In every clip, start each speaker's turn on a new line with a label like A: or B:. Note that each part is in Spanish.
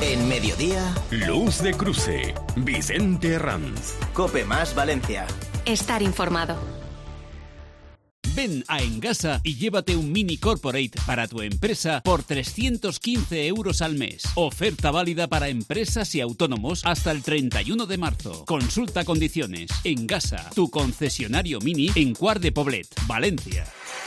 A: En Mediodía,
B: Luz de Cruce, Vicente Herranz.
A: COPE más Valencia.
C: Estar informado.
D: Ven a Engasa y llévate un Mini Corporate para tu empresa por 315 euros al mes. Oferta válida para empresas y autónomos hasta el 31 de marzo. Consulta condiciones. Engasa, tu concesionario Mini en Quart de Poblet, Valencia.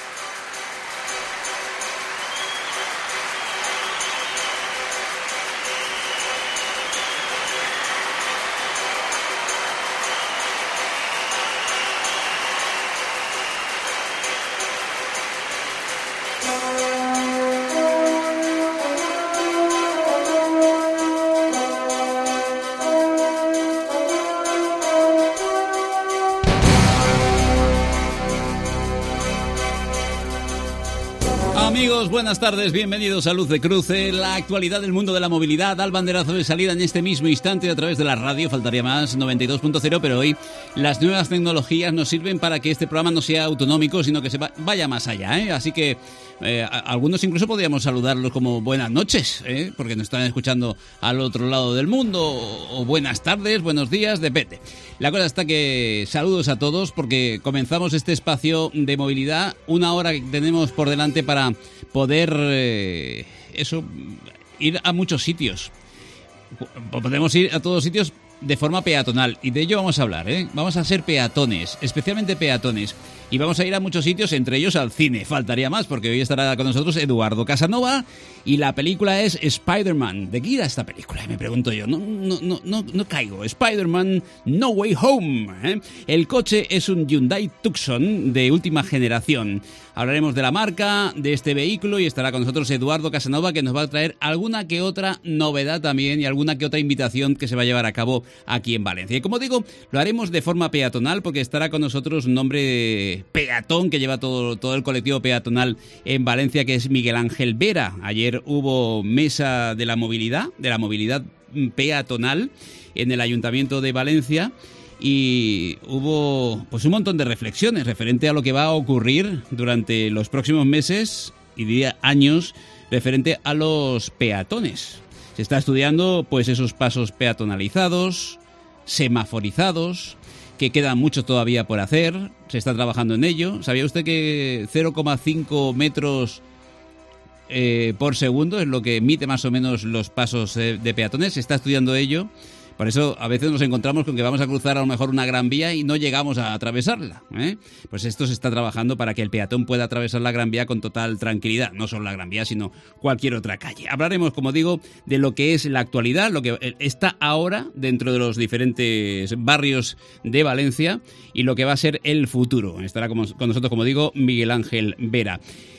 D: Amigos, buenas tardes, bienvenidos a Luz de Cruce, la actualidad del mundo de la movilidad, al banderazo de salida en este mismo instante a través de la radio, faltaría más, 92.0, pero hoy las nuevas tecnologías nos sirven para que este programa no sea autonómico, sino que se vaya más allá, ¿eh? Así que algunos incluso podríamos saludarlos como buenas noches, porque nos están escuchando al otro lado del mundo, o buenas tardes, buenos días, depende. La cosa está que saludos a todos porque comenzamos este espacio de movilidad, una hora que tenemos por delante para poder ir a muchos sitios. Podemos ir a todos sitios de forma peatonal y de ello vamos a hablar, Vamos a ser peatones, especialmente peatones, y vamos a ir a muchos sitios, entre ellos al cine. Faltaría más porque hoy estará con nosotros Eduardo Casanova y la película es Spider-Man. ¿De qué irá esta película? Me pregunto yo. No caigo. Spider-Man No Way Home. El coche es un Hyundai Tucson de última generación. Hablaremos de la marca, de este vehículo, y estará con nosotros Eduardo Casanova, que nos va a traer alguna que otra novedad también y alguna que otra invitación que se va a llevar a cabo aquí en Valencia. Y como digo, lo haremos de forma peatonal porque estará con nosotros un hombre peatón que lleva todo el colectivo peatonal en Valencia, que es Miguel Ángel Vera. Ayer hubo mesa de la movilidad peatonal en el Ayuntamiento de Valencia. Y hubo pues un montón de reflexiones referente a lo que va a ocurrir durante los próximos meses y diría años referente a los peatones. Se está estudiando pues esos pasos peatonalizados, semaforizados, que queda mucho todavía por hacer. Se está trabajando en ello. ¿Sabía usted que 0,5 metros por segundo es lo que emite más o menos los pasos de peatones? Se está estudiando ello. Por eso a veces nos encontramos con que vamos a cruzar a lo mejor una gran vía y no llegamos a atravesarla, Pues esto se está trabajando para que el peatón pueda atravesar la gran vía con total tranquilidad. No solo la gran vía, sino cualquier otra calle. Hablaremos, como digo, de lo que es la actualidad, lo que está ahora dentro de los diferentes barrios de Valencia y lo que va a ser el futuro. Estará con nosotros, como digo, Miguel Ángel Vera.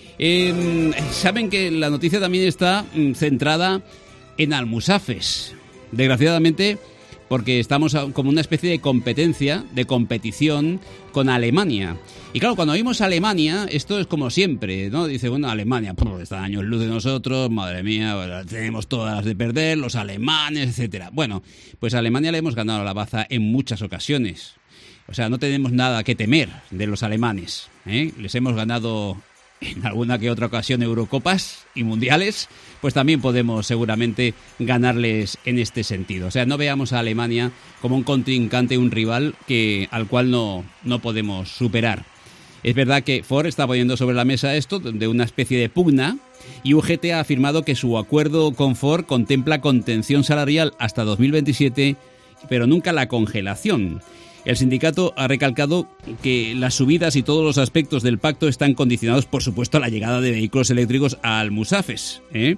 D: Saben que la noticia también está centrada en Almusafes. Desgraciadamente, porque estamos como una especie de competencia, de competición con Alemania. Y claro, cuando oímos Alemania, esto es como siempre, ¿no? Dice, bueno, Alemania, está a años luz de nosotros, madre mía, bueno, tenemos todas las de perder, los alemanes, etcétera. Bueno, pues a Alemania le hemos ganado la baza en muchas ocasiones. O sea, no tenemos nada que temer de los alemanes, Les hemos ganado en alguna que otra ocasión Eurocopas y Mundiales, pues también podemos seguramente ganarles en este sentido. O sea, no veamos a Alemania como un contrincante, un rival al cual no podemos superar. Es verdad que Ford está poniendo sobre la mesa esto de una especie de pugna y UGT ha afirmado que su acuerdo con Ford contempla contención salarial hasta 2027, pero nunca la congelación. El sindicato ha recalcado que las subidas y todos los aspectos del pacto están condicionados, por supuesto, a la llegada de vehículos eléctricos a Almusafes,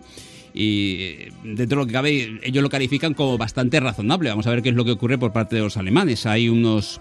D: Y dentro de lo que cabe, ellos lo califican como bastante razonable. Vamos a ver qué es lo que ocurre por parte de los alemanes. Hay unos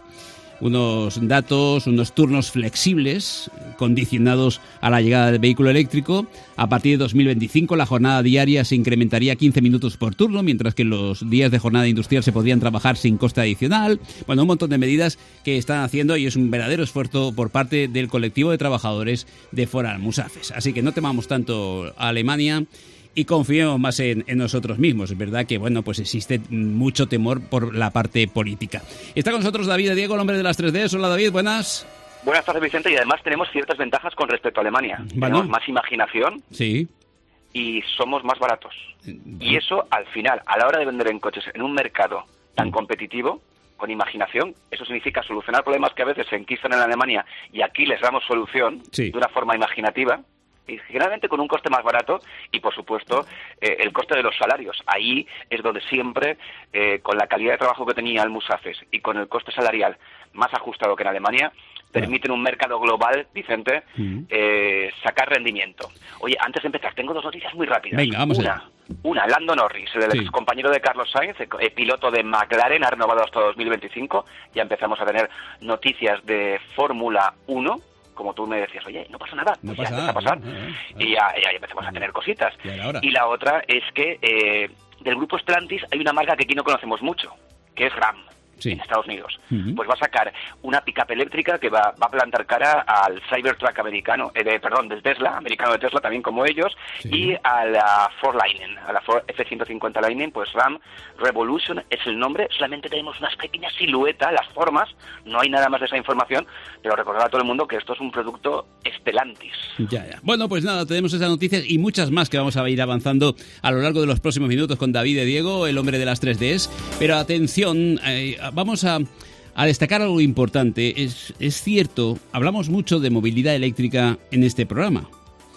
D: datos, unos turnos flexibles condicionados a la llegada del vehículo eléctrico. A partir de 2025 la jornada diaria se incrementaría a 15 minutos por turno, mientras que los días de jornada industrial se podrían trabajar sin coste adicional. Bueno, un montón de medidas que están haciendo y es un verdadero esfuerzo por parte del colectivo de trabajadores de Ford Almusafes. Así que no temamos tanto a Alemania y confiemos más en nosotros mismos. Es verdad que, bueno, pues existe mucho temor por la parte política. Está con nosotros David de Diego, el hombre de las 3Ds. Hola, David, buenas.
E: Buenas tardes, Vicente, y además tenemos ciertas ventajas con respecto a Alemania.
D: Bueno.
E: Tenemos más imaginación.
D: Sí.
C: y somos más baratos. Y eso, al final, a la hora de vender en coches en un mercado tan competitivo, con imaginación, eso significa solucionar problemas que a veces se enquistan en Alemania y aquí les damos solución de una forma imaginativa, y generalmente con un coste más barato y, por supuesto, el coste de los salarios. Ahí es donde siempre, con la calidad de trabajo que tenía el Musafes y con el coste salarial más ajustado que en Alemania, permiten un mercado global, Vicente, sacar rendimiento. Oye, antes de empezar, tengo 2 noticias muy rápidas.
D: Venga, vamos allá.
C: Una, Lando Norris, el ex compañero de Carlos Sainz, piloto de McLaren, ha renovado hasta 2025. Ya empezamos a tener noticias de Fórmula 1. Como tú me decías, oye, no pasa nada,
D: no
C: pues
D: pasa
C: ya empieza a pasar. Y ya empezamos a tener cositas. Y la otra es que del grupo Stellantis hay una marca que aquí no conocemos mucho, que es Ram. En Estados Unidos. Pues va a sacar una pick-up eléctrica que va a plantar cara al Cybertruck americano, del Tesla, americano de Tesla también como ellos, y a la Ford Lightning, a la Ford F-150 Lightning, pues Ram Revolution es el nombre. Solamente tenemos unas pequeñas siluetas, las formas, no hay nada más de esa información, pero recordar a todo el mundo que esto es un producto Stellantis.
D: Ya. Bueno, pues nada, tenemos esas noticias y muchas más que vamos a ir avanzando a lo largo de los próximos minutos con David de Diego, el hombre de las 3Ds. Pero atención, vamos a destacar algo importante. Es cierto, hablamos mucho de movilidad eléctrica en este programa.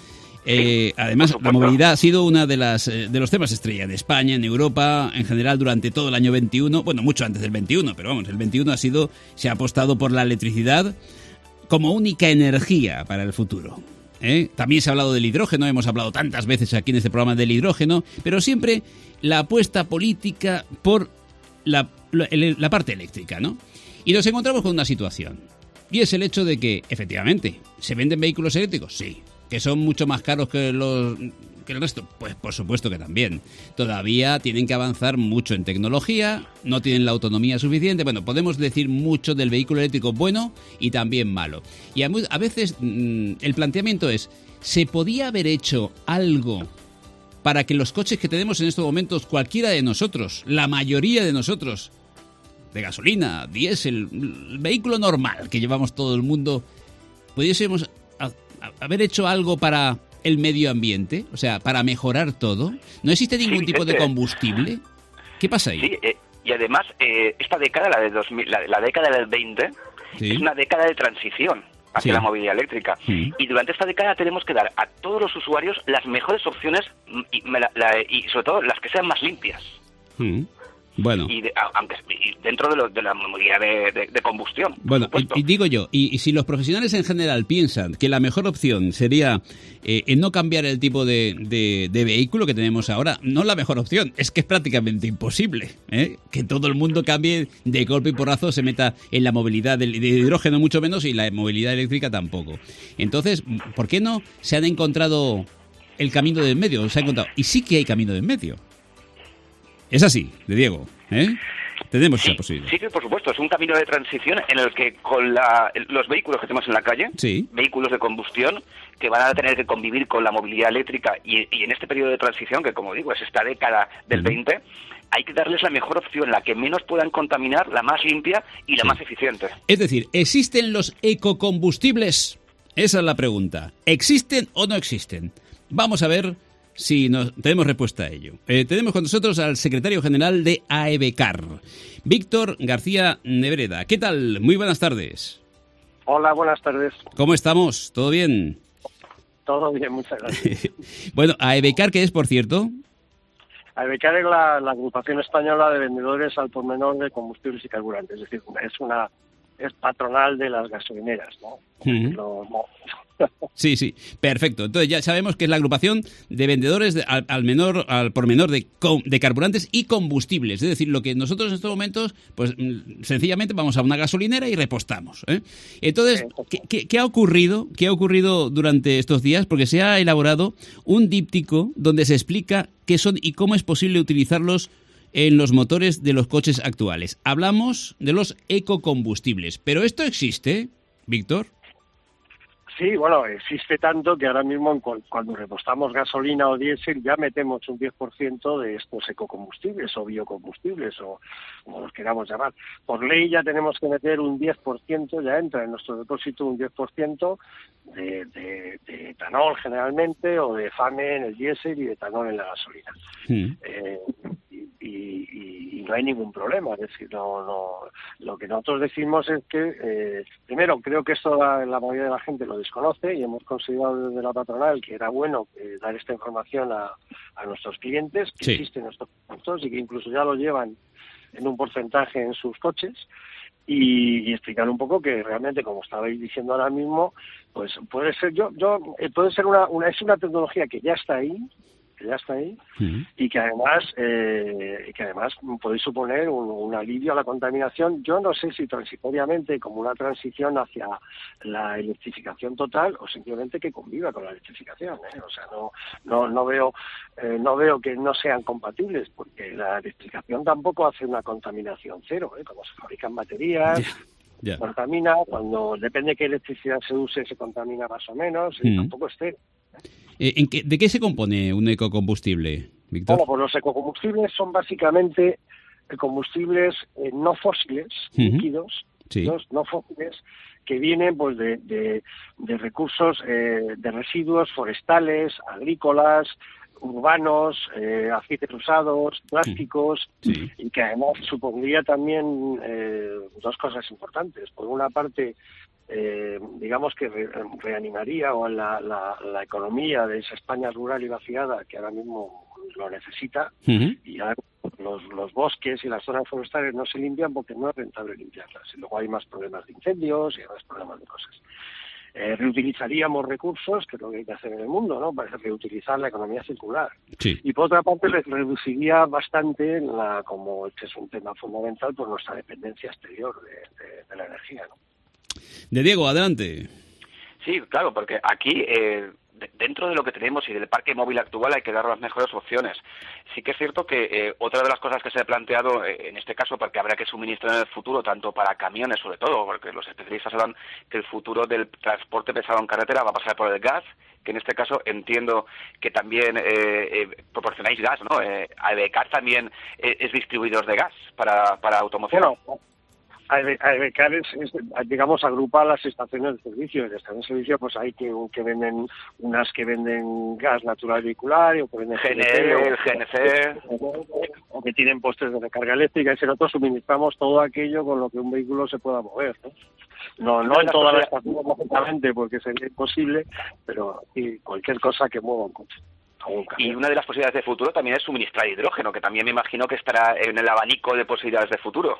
D: Además, la movilidad ha sido una de los temas estrella de España, en Europa, en general durante todo el año 21. Bueno, mucho antes del 21, pero vamos, el 21 se ha apostado por la electricidad como única energía para el futuro. También se ha hablado del hidrógeno, hemos hablado tantas veces aquí en este programa del hidrógeno, pero siempre la apuesta política por la parte eléctrica, ¿no? Y nos encontramos con una situación, y es el hecho de que, efectivamente, ¿se venden vehículos eléctricos? Sí. ¿Que son mucho más caros que el resto? Pues por supuesto que también. Todavía tienen que avanzar mucho en tecnología, no tienen la autonomía suficiente. Bueno, podemos decir mucho del vehículo eléctrico bueno y también malo. Y a veces el planteamiento es, ¿se podía haber hecho algo para que los coches que tenemos en estos momentos, cualquiera de nosotros, la mayoría de nosotros, de gasolina, diésel, el vehículo normal que llevamos todo el mundo, pudiésemos haber hecho algo para el medio ambiente? O sea, para mejorar todo. ¿No existe ningún tipo de combustible? ¿Qué pasa ahí?
C: Sí, y además, esta década, la de 2000, la década del 20, es una década de transición hacia la movilidad eléctrica. Y durante esta década tenemos que dar a todos los usuarios las mejores opciones y sobre todo las que sean más limpias.
D: Bueno.
C: Y dentro de la movilidad de combustión.
D: Bueno, y digo yo, y si los profesionales en general piensan que la mejor opción sería no cambiar el tipo de vehículo que tenemos ahora, no la mejor opción, es que es prácticamente imposible que todo el mundo cambie de golpe y porrazo, se meta en la movilidad de hidrógeno mucho menos y la movilidad eléctrica tampoco. Entonces, ¿por qué no se han encontrado el camino del medio? Se ha encontrado, y sí que hay camino del medio. Es así, de Diego, tenemos esa posibilidad.
C: Sí, por supuesto, es un camino de transición en el que con los vehículos que tenemos en la calle, vehículos de combustión, que van a tener que convivir con la movilidad eléctrica y en este periodo de transición, que como digo, es esta década del 20, hay que darles la mejor opción, la que menos puedan contaminar, la más limpia y la más eficiente.
D: Es decir, ¿existen los ecocombustibles? Esa es la pregunta. ¿Existen o no existen? Vamos a ver si tenemos respuesta a ello. Tenemos con nosotros al secretario general de AEVECAR, Víctor García Nebreda. ¿Qué tal? Muy buenas tardes.
E: Hola, buenas tardes.
D: ¿Cómo estamos? ¿Todo bien?
E: Todo bien, muchas gracias.
D: Bueno, ¿AEVECAR qué es, por cierto?
E: AEVECAR es la agrupación española de vendedores al por menor de combustibles y carburantes. Es decir, es patronal de las gasolineras, ¿no?
D: Sí, perfecto. Entonces ya sabemos que es la agrupación de vendedores al por menor de carburantes y combustibles. Es decir, lo que nosotros en estos momentos, pues sencillamente vamos a una gasolinera y repostamos. Entonces, ¿qué ha ocurrido? ¿Qué ha ocurrido durante estos días? Porque se ha elaborado un díptico donde se explica qué son y cómo es posible utilizarlos en los motores de los coches actuales. Hablamos de los ecocombustibles. ¿Pero esto existe, Víctor?
E: Sí, bueno, existe tanto que ahora mismo cuando repostamos gasolina o diésel ya metemos un 10% de estos ecocombustibles o biocombustibles o como los queramos llamar. Por ley ya tenemos que meter un 10%, ya entra en nuestro depósito un 10% de etanol generalmente o de FAME en el diésel y de etanol en la gasolina. Y no hay ningún problema, es decir, lo que nosotros decimos es que, primero, creo que esto la mayoría de la gente lo desconoce y hemos considerado desde la patronal que era bueno dar esta información a nuestros clientes, que existen estos productos y que incluso ya lo llevan en un porcentaje en sus coches y explicar un poco que realmente, como estabais diciendo ahora mismo, pues puede ser puede ser es una tecnología que ya está ahí, y que además puede suponer un alivio a la contaminación. Yo no sé si transitoriamente como una transición hacia la electrificación total o simplemente que conviva con la electrificación, O sea, no veo que no sean compatibles, porque la electrificación tampoco hace una contaminación cero, Como se fabrican baterías. Contamina, cuando depende de qué electricidad se use, se contamina más o menos, y tampoco es cero.
D: ¿De qué se compone un ecocombustible, Víctor?
E: Bueno, pues los ecocombustibles son básicamente combustibles no fósiles, líquidos, no fósiles, que vienen pues de recursos, de residuos forestales, agrícolas, urbanos, aceites usados, plásticos, y que además supondría también dos cosas importantes. Por una parte, digamos que reanimaría la economía de esa España rural y vaciada que ahora mismo lo necesita, y ahora los bosques y las zonas forestales no se limpian porque no es rentable limpiarlas, y luego hay más problemas de incendios y hay más problemas de cosas. Reutilizaríamos recursos, que es lo que hay que hacer en el mundo, ¿no? Para reutilizar la economía circular. Y por otra parte, reduciría bastante, como este es un tema fundamental, por nuestra dependencia exterior de la energía, ¿no?
D: De Diego, adelante.
C: Sí, claro, porque aquí, dentro de lo que tenemos y del parque móvil actual, hay que dar las mejores opciones. Sí que es cierto que otra de las cosas que se ha planteado, en este caso, porque habrá que suministrar en el futuro, tanto para camiones sobre todo, porque los especialistas hablan que el futuro del transporte pesado en carretera va a pasar por el gas, que en este caso entiendo que también proporcionáis gas, ¿no? AEVCAR también es distribuidor de gas para automoción.
E: Bueno, AEVCAR es, digamos, agrupa las estaciones de servicio. En estaciones de servicio pues hay que venden unas que venden gas natural vehicular, o que venden
C: GNC,
E: o que tienen postes de recarga eléctrica, y nosotros suministramos todo aquello con lo que un vehículo se pueda mover, No en todas las estaciones, lógicamente, porque sería imposible, pero cualquier cosa que mueva un coche.
C: Y una de las posibilidades de futuro también es suministrar hidrógeno, que también me imagino que estará en el abanico de posibilidades de futuro.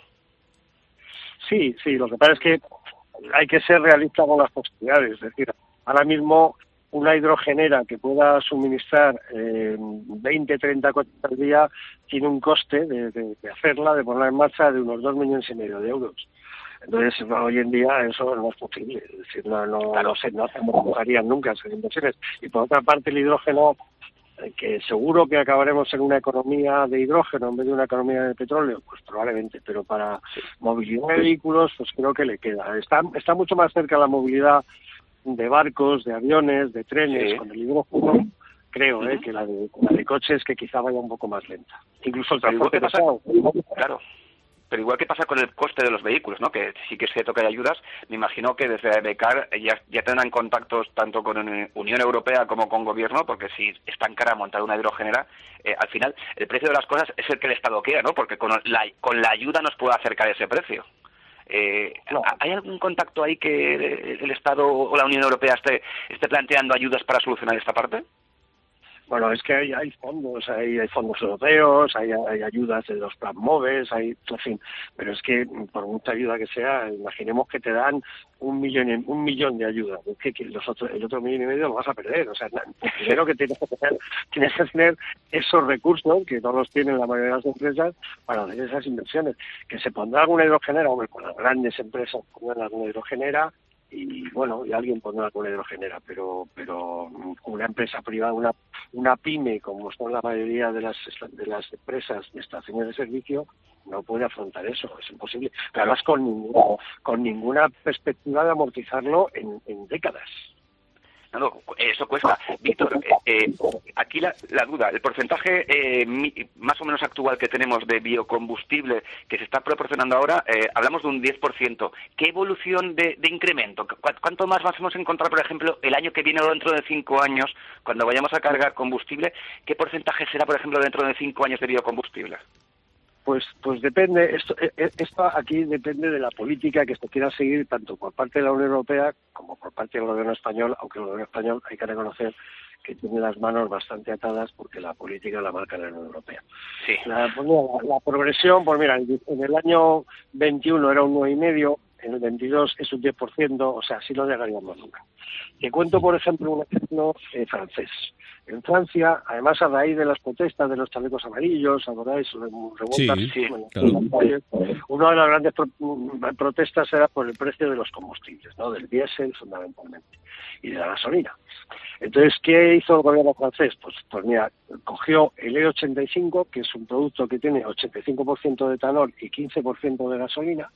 E: Sí, lo que pasa es que hay que ser realista con las posibilidades. Es decir, ahora mismo una hidrogenera que pueda suministrar 20, 30 coches al día tiene un coste de hacerla, de ponerla en marcha, de unos 2,5 millones de euros. Entonces, hoy en día eso no es posible. Es decir, no se empujarían nunca esas inversiones. Y por otra parte, el hidrógeno, que seguro que acabaremos en una economía de hidrógeno en vez de una economía de petróleo, pues probablemente, pero para movilidad de vehículos, pues creo que le queda. Está mucho más cerca la movilidad de barcos, de aviones, de trenes, con el hidrógeno, creo, que la de coches, que quizá vaya un poco más lenta. Incluso el transporte pesado.
C: Claro. Pero igual que pasa con el coste de los vehículos, ¿no? Que sí que es cierto que hay ayudas. Me imagino que desde AEVCAR ya tendrán contactos tanto con Unión Europea como con Gobierno, porque si es tan cara montar una hidrogenera, al final el precio de las cosas es el que el Estado quiera, ¿no? Porque con la ayuda nos puede acercar ese precio. ¿Hay algún contacto ahí que el Estado o la Unión Europea esté planteando ayudas para solucionar esta parte?
E: Bueno, es que hay fondos, hay fondos europeos, hay ayudas de los plan MOVES, en fin, pero es que por mucha ayuda que sea, imaginemos que te dan un millón de ayudas, es que el otro 1,5 millones lo vas a perder. O sea, primero que tienes que tener esos recursos, que no los tienen la mayoría de las empresas, para hacer esas inversiones. Que se pondrá alguna hidrogenera, hombre, con las grandes empresas pondrán alguna hidrogenera, y bueno, y alguien pondrá alguna hidrogenera, pero una empresa privada, una pyme, como son la mayoría de las empresas de estaciones de servicio, no puede afrontar eso, es imposible. Pero además con ninguna perspectiva de amortizarlo en décadas.
C: No, eso cuesta. Víctor, aquí la duda, el porcentaje más o menos actual que tenemos de biocombustible que se está proporcionando ahora, hablamos de un 10%. ¿Qué evolución de incremento? ¿Cuánto más vamos a encontrar, por ejemplo, el año que viene o dentro de 5 años, cuando vayamos a cargar combustible? ¿Qué porcentaje será, por ejemplo, dentro de 5 años de biocombustible?
E: Pues depende, esto aquí depende de la política que se quiera seguir tanto por parte de la Unión Europea como por parte del gobierno español, aunque el gobierno español hay que reconocer que tiene las manos bastante atadas porque la política la marca la Unión Europea.
C: Sí.
E: La progresión, pues mira, en el año 21 era un 9,5%, en el 22 es un 10%, o sea, así no llegaríamos nunca. Te cuento, por ejemplo, un ejemplo francés. En Francia, además a raíz de las protestas de los chalecos amarillos, ¿acordáis? Revueltas,
D: claro.
E: Una de las grandes protestas era por el precio de los combustibles, ¿no? Del diésel fundamentalmente y de la gasolina. Entonces, ¿qué hizo el gobierno francés? Pues mira, cogió el E85, que es un producto que tiene 85% de etanol y 15% de gasolina,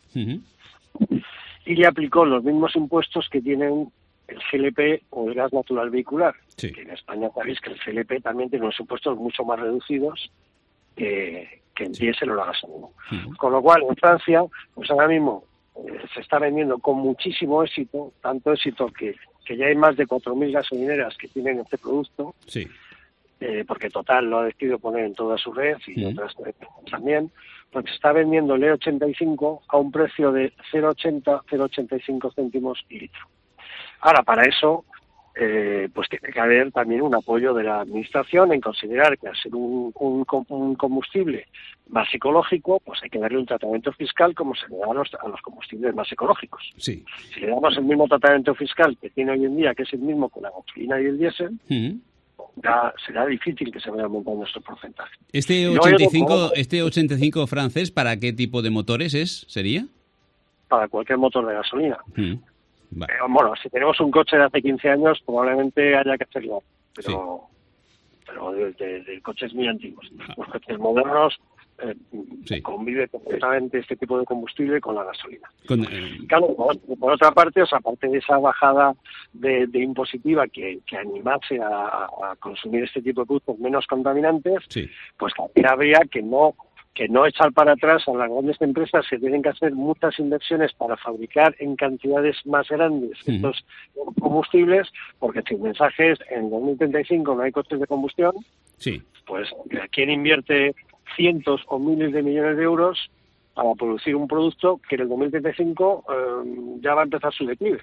E: y le aplicó los mismos impuestos que tienen el GLP o el gas natural vehicular, que en España sabéis que el GLP también tiene unos impuestos mucho más reducidos que el diésel o la gasolina. Con lo cual, en Francia, pues ahora mismo se está vendiendo con muchísimo éxito, tanto éxito que ya hay más de 4.000 gasolineras que tienen este producto, porque Total lo ha decidido poner en toda su red y otras también, pues se está vendiendo el E85 a un precio de 0,80, 0,85 céntimos litro. Ahora, para eso, pues tiene que haber también un apoyo de la Administración en considerar que al ser un combustible más ecológico, pues hay que darle un tratamiento fiscal como se le da a los combustibles más ecológicos.
D: Sí.
E: Si le damos el mismo tratamiento fiscal que tiene hoy en día, que es el mismo con la gasolina y el diésel, será difícil que se vaya aumentando estos porcentajes.
D: Este 85 francés, ¿para qué tipo de motores sería?
E: Para cualquier motor de gasolina.
D: Vale.
E: Bueno, si tenemos un coche de hace 15 años, probablemente haya que hacerlo, pero de coches muy antiguos. Los coches modernos convive completamente este tipo de combustible con la gasolina. Claro, por otra parte, aparte de esa bajada de impositiva que animase a consumir este tipo de productos menos contaminantes, pues también habría que no echar para atrás a las grandes empresas. Se tienen que hacer muchas inversiones para fabricar en cantidades más grandes estos combustibles, porque si el mensaje es en 2035 no hay coches de combustión, pues ¿quién invierte cientos o miles de millones de euros para producir un producto que en el 2035 ya va a empezar su declive?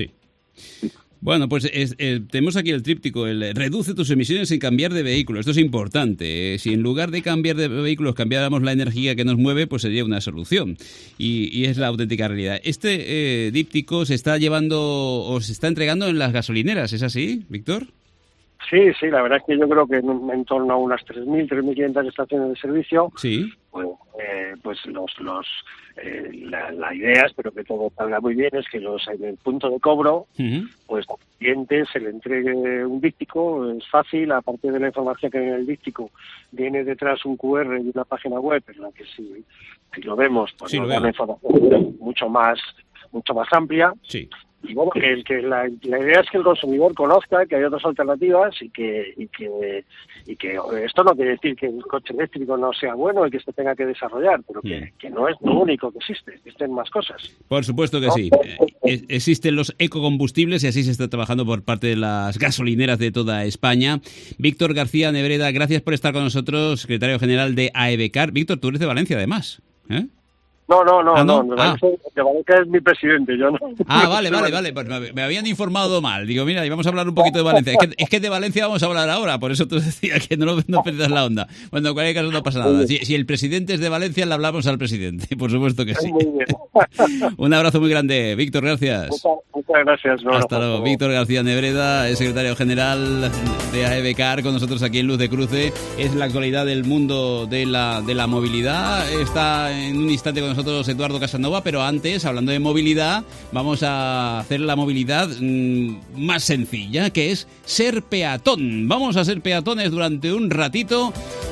D: Bueno, pues tenemos aquí el tríptico, el reduce tus emisiones sin cambiar de vehículo. Esto es importante. Si en lugar de cambiar de vehículos cambiáramos la energía que nos mueve, pues sería una solución. Y es la auténtica realidad. Este díptico se está llevando o se está entregando en las gasolineras, ¿es así, Víctor?
E: Sí, la verdad es que yo creo que en torno a unas 3.500 estaciones de servicio, pues la idea, espero que todo salga muy bien, es que en el punto de cobro, pues al cliente se le entregue un díptico. Es fácil, aparte de la información que viene en el díptico, viene detrás un QR y una página web en la que si lo vemos, pues nos da una información mucho más amplia. Y bueno, que la idea es que el consumidor conozca que hay otras alternativas y que esto no quiere decir que el coche eléctrico no sea bueno y que se tenga que desarrollar, pero que no es lo único que existe, existen más cosas.
D: Por supuesto que sí. Existen los ecocombustibles y así se está trabajando por parte de las gasolineras de toda España. Víctor García Nebreda, gracias por estar con nosotros, secretario general de AEVCAR. Víctor, tú eres de Valencia además, ¿eh?
E: No. De Valencia es mi presidente, yo no.
D: Vale. Pues me habían informado mal. Digo, mira, y vamos a hablar un poquito de Valencia. Es que de Valencia vamos a hablar ahora, por eso te decía que no pierdas la onda. Bueno, en cualquier caso no pasa nada. Si el presidente es de Valencia, le hablamos al presidente, por supuesto que sí.
E: Muy bien.
D: Un abrazo muy grande, Víctor, gracias.
E: Muchas gracias.
D: Hasta luego. Víctor García Nebreda, el secretario general de AEVCAR, con nosotros aquí en Luz de Cruce. Es la actualidad del mundo de la movilidad. Está en un instante con nosotros Eduardo Casanova, pero antes, hablando de movilidad, vamos a hacer la movilidad más sencilla, que es ser peatón. Vamos a ser peatones durante un ratito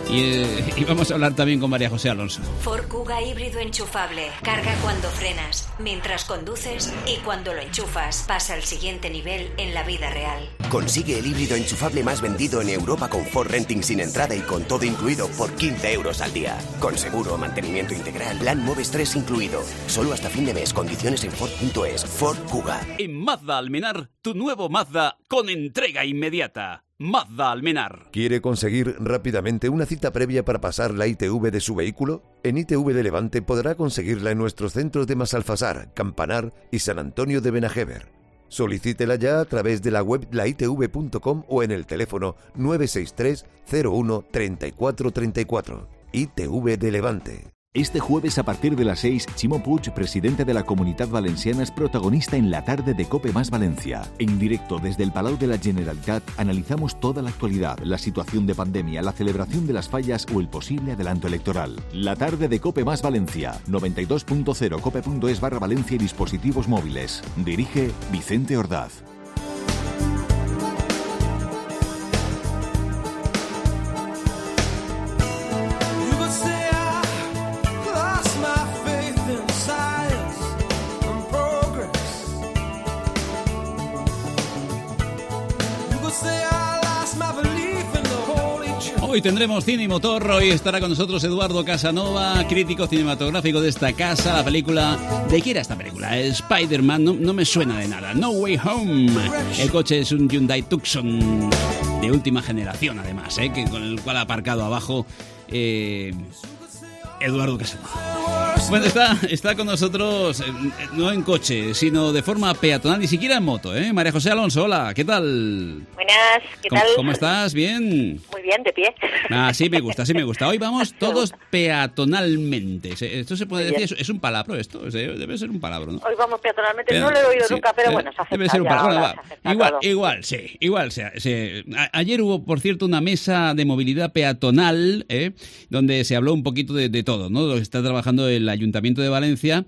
D: Y vamos a hablar también con María José Alonso.
F: Ford Kuga híbrido enchufable. Carga cuando frenas, mientras conduces y cuando lo enchufas. Pasa al siguiente nivel en la vida real.
G: Consigue el híbrido enchufable más vendido en Europa con Ford Renting sin entrada y con todo incluido por 15 euros al día. Con seguro, mantenimiento integral, plan Moves 3 incluido. Solo hasta fin de mes. Condiciones en Ford.es. Ford Kuga.
D: En Mazda Almenar, tu nuevo Mazda con entrega inmediata. Mazda Almenar.
H: ¿Quiere conseguir rápidamente una cita previa para pasar la ITV de su vehículo? En ITV de Levante podrá conseguirla en nuestros centros de Masalfasar, Campanar y San Antonio de Benajever. Solicítela ya a través de la web laitv.com o en el teléfono 963 01 34 34. ITV de Levante.
I: Este jueves a partir de las 6, Ximo Puig, presidente de la Comunitat Valenciana, es protagonista en la tarde de COPE Más Valencia. En directo desde el Palau de la Generalitat analizamos toda la actualidad, la situación de pandemia, la celebración de las fallas o el posible adelanto electoral. La tarde de COPE Más Valencia, 92.0 cope.es/Valencia y dispositivos móviles. Dirige Vicente Ordaz.
D: Hoy tendremos cine y motor, hoy estará con nosotros Eduardo Casanova, crítico cinematográfico de esta casa, la película... ¿De qué era esta película? Spider-Man, no me suena de nada. No Way Home. El coche es un Hyundai Tucson de última generación, además, con el cual ha aparcado abajo Eduardo Casanova. Bueno, está con nosotros, no en coche, sino de forma peatonal, ni siquiera en moto, ¿eh? María José Alonso, hola, ¿qué tal?
J: Buenas, ¿qué tal?
D: ¿Cómo estás? ¿Bien?
J: Muy bien, de pie.
D: Sí me gusta. Hoy vamos todos peatonalmente. ¿Esto se puede decir? ¿Es un palabra esto? Debe ser un palabra, ¿no?
J: Hoy vamos peatonalmente, no lo he oído nunca, pero bueno, se acepta. Debe ser un palabra.
D: Bueno, igual sea. Ayer hubo, por cierto, una mesa de movilidad peatonal, donde se habló un poquito de todo, ¿no? Lo que está trabajando el Ayuntamiento de Valencia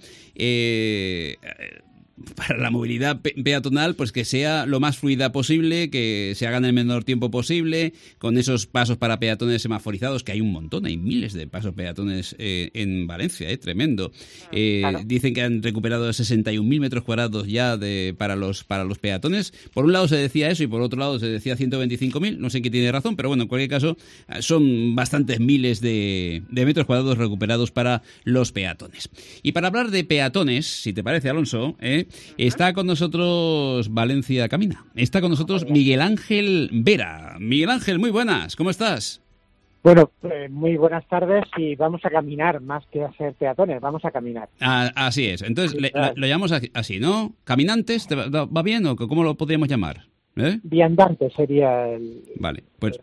D: para la movilidad peatonal, pues que sea lo más fluida posible, que se haga en el menor tiempo posible, con esos pasos para peatones semaforizados, que hay un montón, hay miles de pasos peatones en Valencia, tremendo. Claro. Dicen que han recuperado 61.000 metros cuadrados ya para los peatones. Por un lado se decía eso y por otro lado se decía 125.000, no sé quién tiene razón, pero bueno, en cualquier caso son bastantes miles de metros cuadrados recuperados para los peatones. Y para hablar de peatones, si te parece, Alonso, está con nosotros Valencia Camina. Está con nosotros Miguel Ángel Vera. Miguel Ángel, muy buenas. ¿Cómo estás?
K: Bueno, muy buenas tardes y vamos a caminar más que a ser peatones, vamos a caminar.
D: Así es. Entonces lo llamamos así, ¿no? ¿Caminantes? ¿Va bien o cómo lo podríamos llamar?
K: Viandantes sería el... Vale,
D: pues...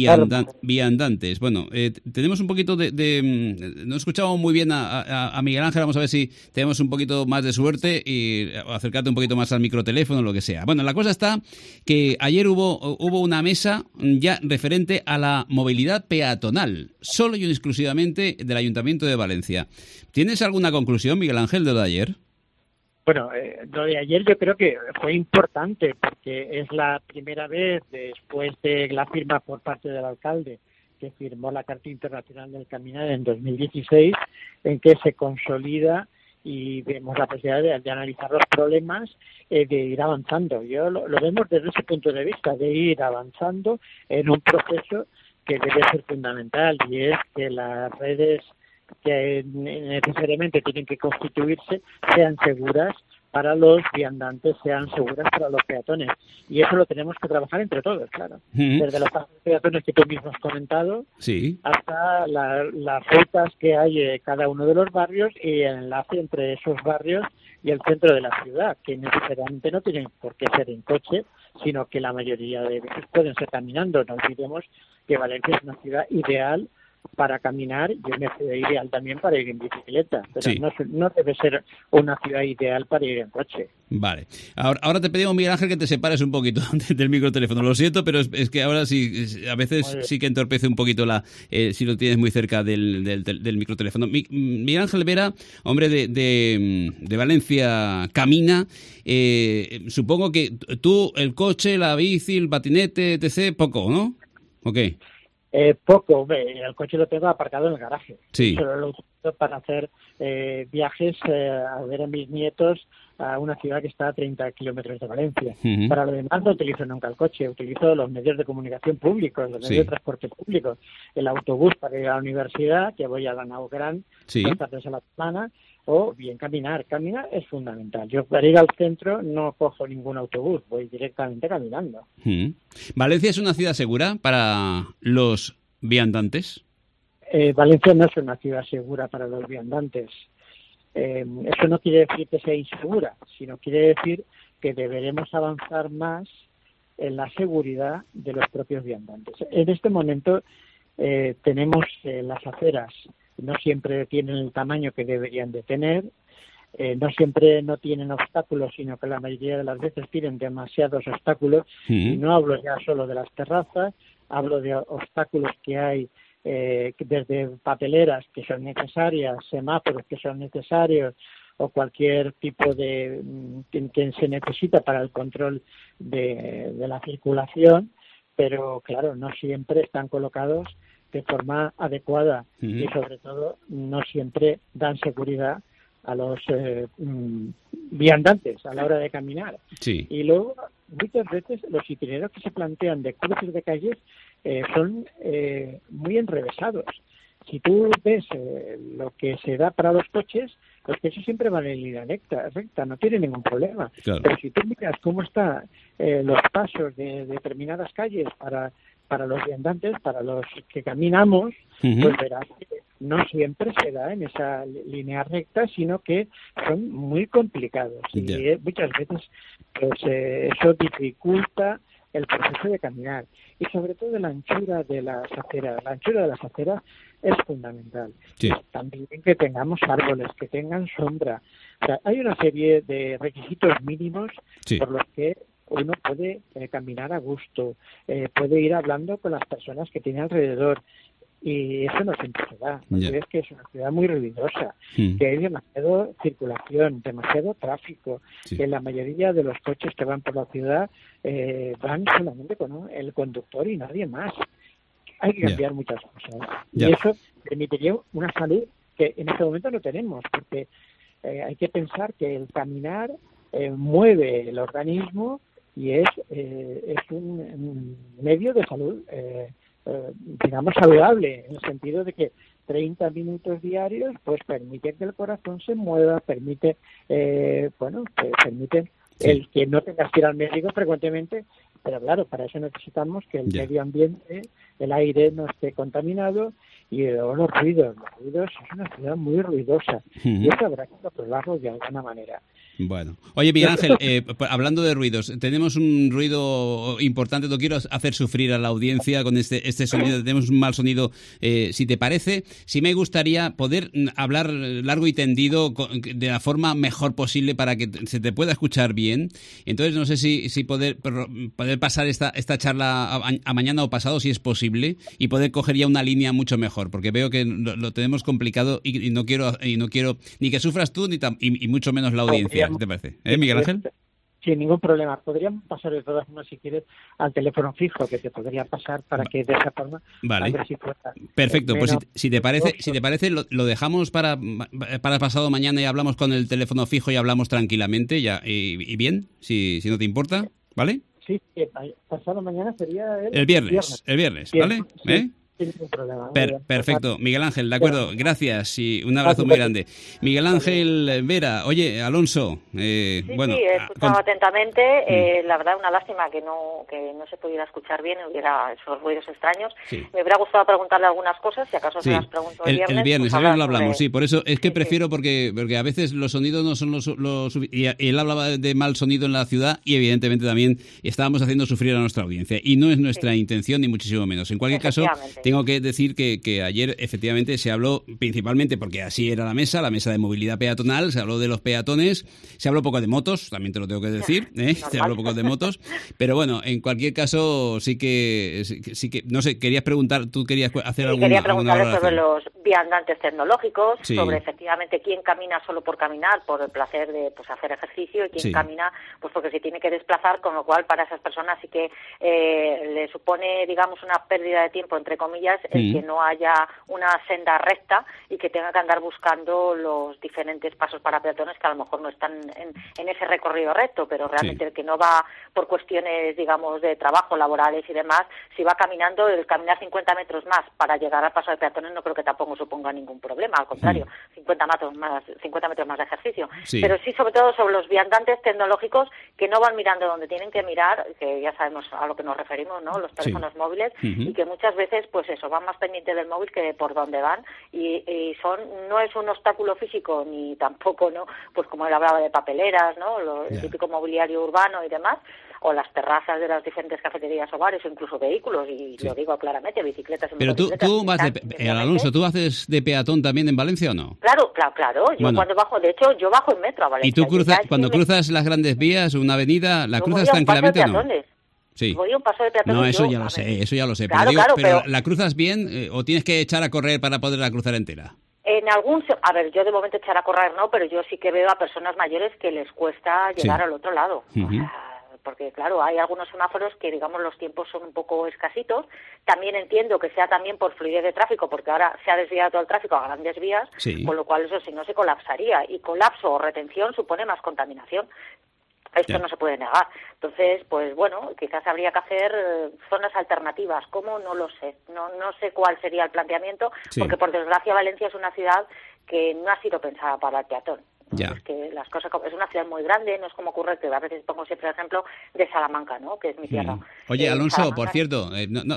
D: Viandantes. Bueno, tenemos un poquito no escuchábamos muy bien a Miguel Ángel. Vamos a ver si tenemos un poquito más de suerte y acercarte un poquito más al microteléfono, lo que sea. Bueno, la cosa está que ayer hubo una mesa ya referente a la movilidad peatonal, solo y exclusivamente del Ayuntamiento de Valencia. ¿Tienes alguna conclusión, Miguel Ángel, de lo de ayer?
K: Bueno, lo de ayer yo creo que fue importante porque es la primera vez después de la firma por parte del alcalde que firmó la Carta Internacional del Caminar en 2016 en que se consolida y vemos la posibilidad de analizar los problemas, de ir avanzando. Yo lo vemos desde ese punto de vista, de ir avanzando en un proceso que debe ser fundamental y es que las redes que necesariamente tienen que constituirse sean seguras para los viandantes, sean seguras para los peatones. Y eso lo tenemos que trabajar entre todos, claro. Desde los pasos peatones que tú mismo has comentado, hasta las rutas que hay en cada uno de los barrios y el enlace entre esos barrios y el centro de la ciudad, que necesariamente no tienen por qué ser en coche, sino que la mayoría de veces pueden ser caminando. No olvidemos que Valencia es una ciudad ideal para caminar y una ciudad ideal también para ir en bicicleta, pero no debe ser una ciudad ideal para ir en coche.
D: Vale. Ahora te pedimos, Miguel Ángel, que te separes un poquito del microteléfono. Lo siento, pero es que ahora sí, a veces sí que entorpece un poquito si lo tienes muy cerca del microteléfono. Miguel Ángel Vera, hombre de Valencia Camina, supongo que tú, el coche, la bici, el patinete, etc., poco, ¿no? Ok.
K: Poco, el coche lo tengo aparcado en el garaje.
D: Sí.
K: Solo lo utilizo para hacer viajes a ver a mis nietos a una ciudad que está a 30 kilómetros de Valencia.
D: Uh-huh.
K: Para lo demás no utilizo nunca el coche, utilizo los medios de comunicación públicos, los medios de transporte público, el autobús para ir a la universidad, que voy a la Nau Gran 2 tardes a la semana, o bien caminar. Caminar es fundamental. Yo para ir al centro no cojo ningún autobús, voy directamente caminando.
D: ¿Valencia es una ciudad segura para los viandantes?
K: Valencia no es una ciudad segura para los viandantes. Eso no quiere decir que sea insegura, sino quiere decir que deberemos avanzar más en la seguridad de los propios viandantes. En este momento tenemos las aceras, no siempre tienen el tamaño que deberían de tener, no siempre no tienen obstáculos, sino que la mayoría de las veces tienen demasiados obstáculos, y no hablo ya solo de las terrazas, hablo de obstáculos que hay desde papeleras que son necesarias, semáforos que son necesarios, o cualquier tipo de que se necesita para el control de la circulación, pero claro, no siempre están colocados de forma adecuada y sobre todo no siempre dan seguridad a los viandantes a la hora de caminar. Y luego muchas veces los itinerarios que se plantean de cruces de calles son muy enrevesados. Si tú ves lo que se da para los coches siempre van en línea recta, no tiene ningún problema. Claro. Pero si tú miras cómo están los pasos de determinadas calles para los viandantes, para los que caminamos, pues verás que no siempre se da en esa línea recta, sino que son muy complicados. Y muchas veces pues, eso dificulta el proceso de caminar. Y sobre todo la anchura de las aceras. La anchura de las aceras es fundamental. También que tengamos árboles, que tengan sombra. O sea, hay una serie de requisitos mínimos por los que uno puede caminar a gusto, puede ir hablando con las personas que tiene alrededor, y eso no siempre se da. Es que es una ciudad muy ruidosa, que hay demasiada circulación, demasiado tráfico, que la mayoría de los coches que van por la ciudad van solamente con el conductor y nadie más. Hay que cambiar muchas cosas. Y eso permitiría una salud que en este momento no tenemos, porque hay que pensar que el caminar mueve el organismo y es un medio de salud, digamos, saludable, en el sentido de que 30 minutos diarios pues permite que el corazón se mueva, permite el que no tengas que ir al médico frecuentemente, pero claro, para eso necesitamos que el medio ambiente, el aire no esté contaminado, y luego los ruidos. Es una ciudad muy ruidosa, y eso habrá que controlarlo de alguna manera.
D: Bueno. Oye, Miguel Ángel, hablando de ruidos, tenemos un ruido importante, no quiero hacer sufrir a la audiencia con este sonido, tenemos un mal sonido. Si te parece, sí me gustaría poder hablar largo y tendido de la forma mejor posible para que se te pueda escuchar bien. Entonces, no sé si poder pasar esta charla a mañana o pasado, si es posible, y poder coger ya una línea mucho mejor, porque veo que lo tenemos complicado y no quiero ni que sufras tú y mucho menos la audiencia. ¿Qué te parece? Miguel Ángel?
K: Sin ningún problema. Podríamos pasar de todas formas, si quieres, al teléfono fijo, que te podría pasar para que de esa forma...
D: Vale.
K: A ver si fuera,
D: perfecto. Pues si te parece, lo dejamos para pasado mañana y hablamos con el teléfono fijo y hablamos tranquilamente y bien, si no te importa, ¿vale?
K: Sí, pasado mañana sería
D: el viernes, ¿vale?
K: Sí. Sin ningún problema.
D: Perfecto, Miguel Ángel, de acuerdo, gracias y un abrazo muy grande. Miguel Ángel Vera, oye, Alonso,
J: he escuchado atentamente, la verdad una lástima que no se pudiera escuchar bien, hubiera esos ruidos extraños. Me hubiera gustado preguntarle algunas cosas, si acaso se las pregunto el viernes.
D: El viernes lo hablamos, por eso es que prefiero, porque a veces los sonidos no son los y él hablaba de mal sonido en la ciudad y evidentemente también estábamos haciendo sufrir a nuestra audiencia y no es nuestra intención ni muchísimo menos. En cualquier caso, tengo que decir que ayer efectivamente se habló principalmente, porque así era la mesa de movilidad peatonal, se habló de los peatones, se habló poco de motos, también te lo tengo que decir, se habló poco de motos, pero bueno, en cualquier caso sí que no sé, querías preguntar, tú querías hacer
J: quería preguntarle sobre los viandantes tecnológicos, sobre efectivamente quién camina solo por caminar, por el placer de hacer ejercicio, y quién camina pues porque se tiene que desplazar, con lo cual para esas personas sí que le supone, digamos, una pérdida de tiempo, entre comillas, comillas, el que no haya una senda recta y que tenga que andar buscando los diferentes pasos para peatones que a lo mejor no están en ese recorrido recto, pero realmente el que no va por cuestiones, digamos, de trabajo, laborales y demás, si va caminando, el caminar 50 metros más para llegar al paso de peatones no creo que tampoco suponga ningún problema, al contrario, 50 metros más de ejercicio. Pero sí, sobre todo sobre los viandantes tecnológicos que no van mirando donde tienen que mirar, que ya sabemos a lo que nos referimos, ¿no? Los teléfonos móviles, y que muchas veces, pues eso, van más pendientes del móvil que de por dónde van, y no es un obstáculo físico, ni tampoco, ¿no? Pues como él hablaba de papeleras, ¿no? El típico mobiliario urbano y demás, o las terrazas de las diferentes cafeterías o bares, o incluso vehículos, y lo digo claramente, bicicletas.
D: Pero tú vas Alonso, ¿tú haces de peatón también en Valencia o no?
J: Claro. Yo cuando bajo, de hecho, yo bajo en metro a Valencia.
D: ¿Y tú cruzas las grandes vías, una avenida, la cruzas tranquilamente o no? Sí.
J: Voy a un paso de peatones.
D: No, eso ya lo sé.
J: Claro,
D: pero ¿la cruzas bien o tienes que echar a correr para poderla cruzar entera?
J: A ver, yo de momento echar a correr no, pero yo sí que veo a personas mayores que les cuesta llegar al otro lado. O sea, porque claro, hay algunos semáforos que, digamos, los tiempos son un poco escasitos. También entiendo que sea también por fluidez de tráfico, porque ahora se ha desviado todo el tráfico a grandes vías, con lo cual eso si no se colapsaría. Y colapso o retención supone más contaminación. Esto no se puede negar. Entonces, pues bueno, quizás habría que hacer zonas alternativas. ¿Cómo? No lo sé. No sé cuál sería el planteamiento, porque por desgracia Valencia es una ciudad que no ha sido pensada para el peatón. Es que las cosas, es una ciudad muy grande, no es como ocurre, que a veces pongo siempre el ejemplo de Salamanca, ¿no? Que es mi tierra.
D: Oye, Alonso, Salamanca, por cierto,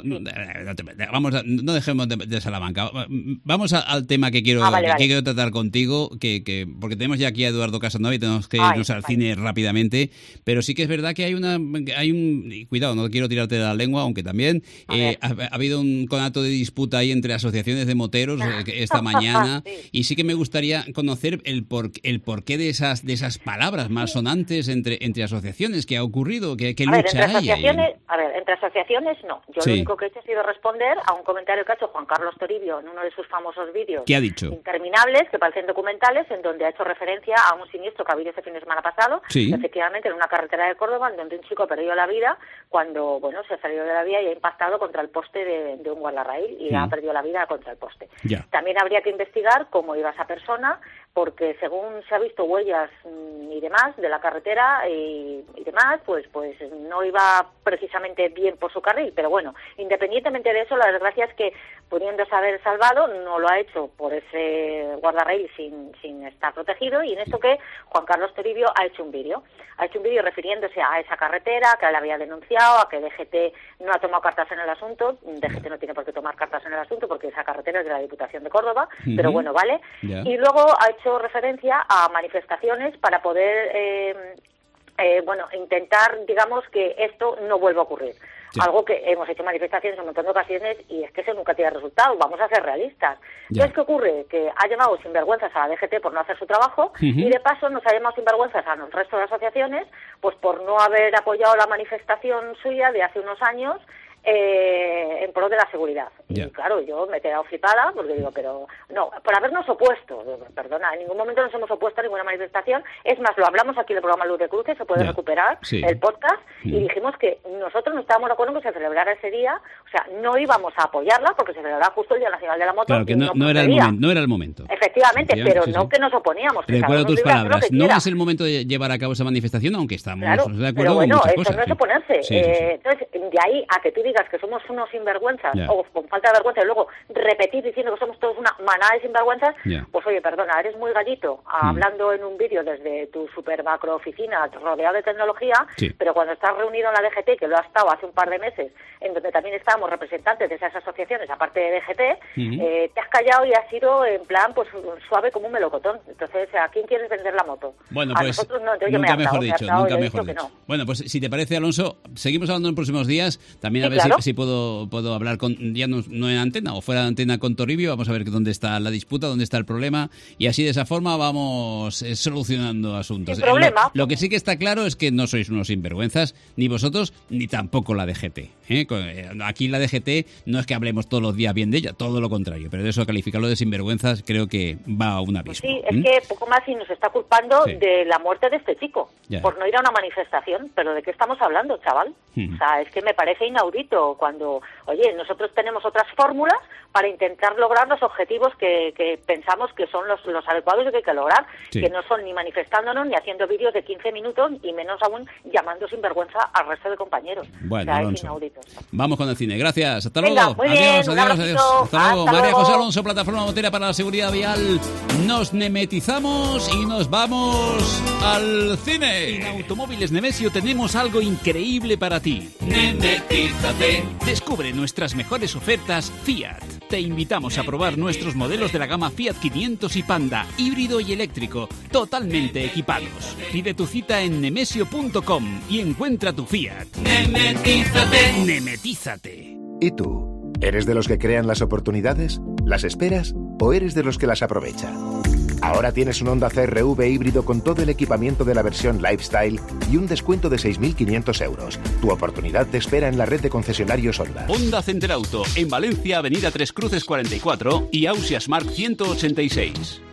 D: no dejemos de Salamanca. Vamos al tema que quiero quiero tratar contigo, porque tenemos ya aquí a Eduardo Casanova y tenemos que irnos al cine rápidamente, pero sí que es verdad que hay un cuidado, no quiero tirarte de la lengua, aunque también ha habido un conato de disputa ahí entre asociaciones de moteros esta mañana, y sí que me gustaría conocer el porqué de esas palabras malsonantes entre asociaciones. ¿Qué ha ocurrido? ¿Qué lucha hay ahí?
J: Entre asociaciones no. Yo lo único que he hecho ha sido responder a un comentario que ha hecho Juan Carlos Toribio en uno de sus famosos vídeos.
D: ¿Qué ha dicho?
J: Interminables, que parecen documentales, en donde ha hecho referencia a un siniestro que ha habido este fin de semana pasado, efectivamente en una carretera de Córdoba, en donde un chico perdió la vida cuando, se salió de la vía y ha impactado contra el poste de un guardarraíl y ha perdido la vida contra el poste. También habría que investigar cómo iba esa persona, porque según se ha visto huellas y demás de la carretera y demás, pues no iba precisamente bien por su carril, pero bueno, independientemente de eso, la desgracia es que pudiéndose haber salvado, no lo ha hecho por ese guardarraíl sin estar protegido, y en esto que Juan Carlos Toribio ha hecho un vídeo refiriéndose a esa carretera, que la había denunciado, a que DGT no ha tomado cartas en el asunto. DGT no tiene por qué tomar cartas en el asunto porque esa carretera es de la Diputación de Córdoba, pero bueno, vale. Y luego ha hecho referencia a manifestaciones para poder intentar, digamos, que esto no vuelva a ocurrir. Algo que hemos hecho manifestaciones en un montón de ocasiones y es que eso nunca tiene resultado. Vamos a ser realistas. Entonces, ¿qué ocurre? Que ha llamado sinvergüenzas a la DGT por no hacer su trabajo y de paso nos ha llamado sinvergüenzas a los resto de asociaciones pues por no haber apoyado la manifestación suya de hace unos años en pro de la seguridad. Y claro, yo me he quedado flipada porque digo, pero no, por habernos opuesto, perdona, en ningún momento nos hemos opuesto a ninguna manifestación. Es más, lo hablamos aquí en el programa Luz de Cruces, se puede recuperar el podcast, y dijimos que nosotros no estábamos de acuerdo en que se celebrara ese día, o sea, no íbamos a apoyarla porque se celebraba justo el Día Nacional de la Moto.
D: Claro, que no era el momento.
J: Efectivamente, pero no que nos oponíamos.
D: Recuerdo tus palabras, no es el momento de llevar a cabo esa manifestación, aunque estamos de acuerdo, pero
J: bueno,
D: con muchas
J: eso
D: cosas.
J: No es oponerse. Entonces, de ahí a que tú digas que somos unos sinvergüenzas o con falta de vergüenza y luego repetir diciendo que somos todos una manada de sinvergüenzas, pues oye, perdona, eres muy gallito hablando en un vídeo desde tu super macro oficina rodeado de tecnología, pero cuando estás reunido en la DGT, que lo has estado hace un par de meses, en donde también estábamos representantes de esas asociaciones, aparte de DGT, te has callado y has sido en plan pues suave como un melocotón. Entonces, ¿a quién quieres vender la moto?
D: Bueno,
J: a
D: pues
J: nosotros no, entonces
D: nunca
J: yo me he
D: mejor
J: dicho.
D: No. Bueno, pues si te parece, Alonso, seguimos hablando en próximos días, también a ver si puedo hablar ya no en antena o fuera de antena con Toribio. Vamos a ver dónde está la disputa, dónde está el problema, y así de esa forma vamos solucionando asuntos.
J: Sin problema.
D: Lo que sí que está claro es que no sois unos sinvergüenzas, ni vosotros, ni tampoco la DGT. Aquí la DGT no es que hablemos todos los días bien de ella, todo lo contrario, pero de eso calificarlo de sinvergüenzas creo que que va a un abismo.
J: Sí, es que poco más y nos está culpando de la muerte de este chico,
D: ya,
J: por no ir a una manifestación. Pero ¿de qué estamos hablando, chaval? O sea, es que me parece inaudito cuando, oye, nosotros tenemos otras fórmulas para intentar lograr los objetivos que pensamos que son los adecuados y que hay que lograr, que no son ni manifestándonos, ni haciendo vídeos de 15 minutos, y menos aún llamando sinvergüenza al resto de compañeros.
D: Bueno,
J: o sea,
D: Alonso,
J: es inaudito.
D: Vamos con el cine. Gracias. Hasta
J: Venga,
D: luego.
J: muy bien,
D: adiós.
J: un abracito.
D: Hasta luego.
J: Hasta
D: María
J: luego.
D: José Alonso, Plataforma Motera para la Seguridad Vial. Nos nemetizamos y nos vamos al cine. En Automóviles Nemesio tenemos algo increíble para ti. Nemetízate. Descubre nuestras mejores ofertas Fiat. Te invitamos a probar nuestros modelos de la gama Fiat 500 y Panda, híbrido y eléctrico, totalmente equipados. Pide tu cita en nemesio.com y encuentra tu Fiat. Nemetízate. Nemetízate.
L: ¿Y tú? ¿Eres de los que crean las oportunidades? ¿Las esperas? ¿O eres de los que las aprovecha? Ahora tienes un Honda CR-V híbrido con todo el equipamiento de la versión Lifestyle y un descuento de 6.500 euros. Tu oportunidad te espera en la red de concesionarios Honda.
D: Honda Center Auto, en Valencia, Avenida Tres Cruces 44 y Ausias Mark 186.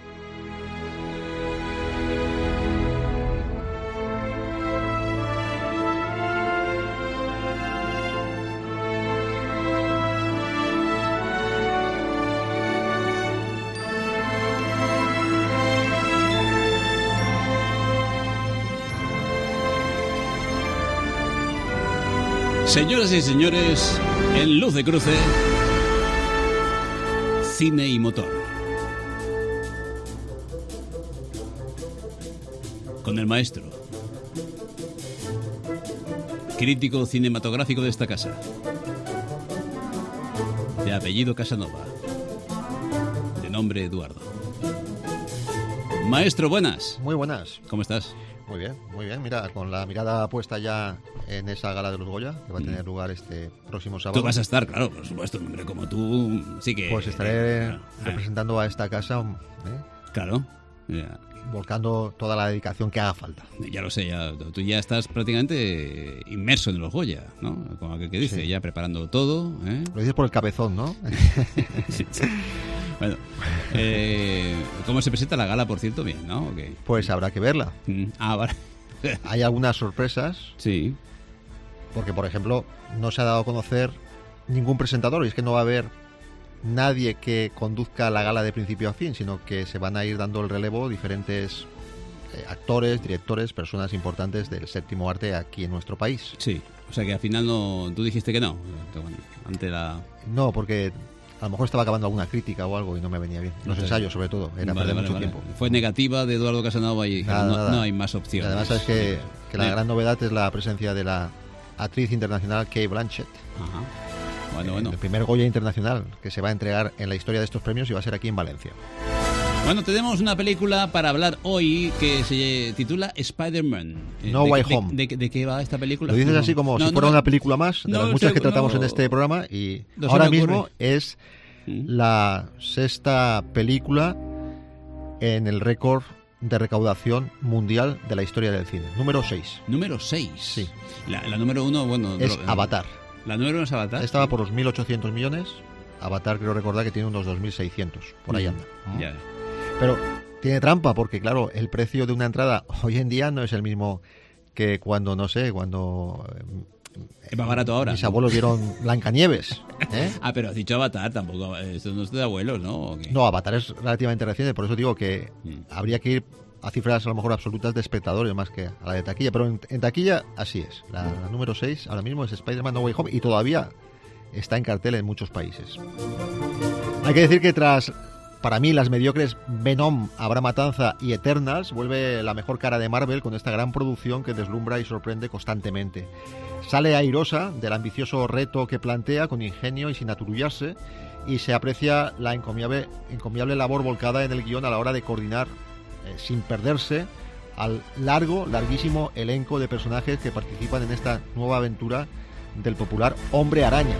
D: Señoras y señores, en Luz de Cruce, cine y motor. Con el maestro, crítico cinematográfico de esta casa, de apellido Casanova, de nombre Eduardo. Maestro, buenas.
M: Muy buenas.
D: ¿Cómo estás?
M: Muy bien, muy bien. Mira, con la mirada puesta ya en esa gala de los Goya, que va a tener lugar este próximo sábado.
D: Tú vas a estar, claro, por supuesto, un hombre como tú, sí que...
M: Pues estaré representando a esta casa,
D: Claro. Ya.
M: Volcando toda la dedicación que haga falta.
D: Ya lo sé, ya, tú ya estás prácticamente inmerso en los Goya, ¿no? Como aquel que dice, ya preparando todo, ¿eh?
M: Lo dices por el cabezón, ¿no?
D: Sí. Bueno, ¿cómo se presenta la gala, por cierto? Bien, ¿no? Okay.
M: Pues habrá que verla.
D: Vale.
M: Hay algunas sorpresas.
D: Sí.
M: Porque, por ejemplo, no se ha dado a conocer ningún presentador, y es que no va a haber nadie que conduzca la gala de principio a fin, sino que se van a ir dando el relevo diferentes actores, directores, personas importantes del séptimo arte aquí en nuestro país.
D: Sí, o sea que al final no, tú dijiste que no, ante la...
M: No, porque a lo mejor estaba acabando alguna crítica o algo y no me venía bien. Los ensayos, sobre todo, era perder mucho tiempo.
D: Fue negativa de Eduardo Casanova y nada. No hay más opciones.
M: Además, sabes que la gran novedad es la presencia de la actriz internacional Cate Blanchett.
D: Ajá. Bueno.
M: El primer Goya internacional que se va a entregar en la historia de estos premios y va a ser aquí en Valencia.
D: Bueno, tenemos una película para hablar hoy que se titula Spider-Man.
M: No Way Home.
D: ¿De qué va esta película?
M: Lo dices así como si fuera una película más de las muchas que tratamos en este programa, y ahora mismo es la sexta película en el récord de recaudación mundial de la historia del cine. Número 6.
D: ¿Número 6?
M: Sí.
D: La número 1, bueno...
M: Es Avatar.
D: ¿La número 1 es Avatar?
M: Estaba por los 1.800 millones. Avatar creo recordar que tiene unos 2.600. Por ahí anda.
D: Ya.
M: Pero tiene trampa porque, claro, el precio de una entrada hoy en día no es el mismo que cuando, no sé, cuando...
D: Es más barato ahora.
M: Mis abuelos vieron Blancanieves.
D: Pero has dicho Avatar, tampoco. Esto no es de abuelos, ¿no?
M: No, Avatar es relativamente reciente, por eso digo que habría que ir a cifras a lo mejor absolutas de espectadores más que a la de taquilla. Pero en taquilla así es. La número 6 ahora mismo es Spider-Man No Way Home y todavía está en cartel en muchos países. Hay que decir que tras, para mí, las mediocres Venom, Habrá Matanza y Eternals, vuelve la mejor cara de Marvel con esta gran producción que deslumbra y sorprende constantemente. Sale airosa del ambicioso reto que plantea con ingenio y sin aturullarse, y se aprecia la encomiable labor volcada en el guión a la hora de coordinar sin perderse al larguísimo elenco de personajes que participan en esta nueva aventura del popular Hombre Araña.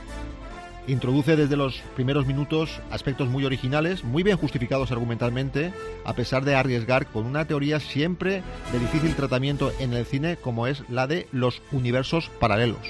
M: Introduce desde los primeros minutos aspectos muy originales, muy bien justificados argumentalmente, a pesar de arriesgar con una teoría siempre de difícil tratamiento en el cine, como es la de los universos paralelos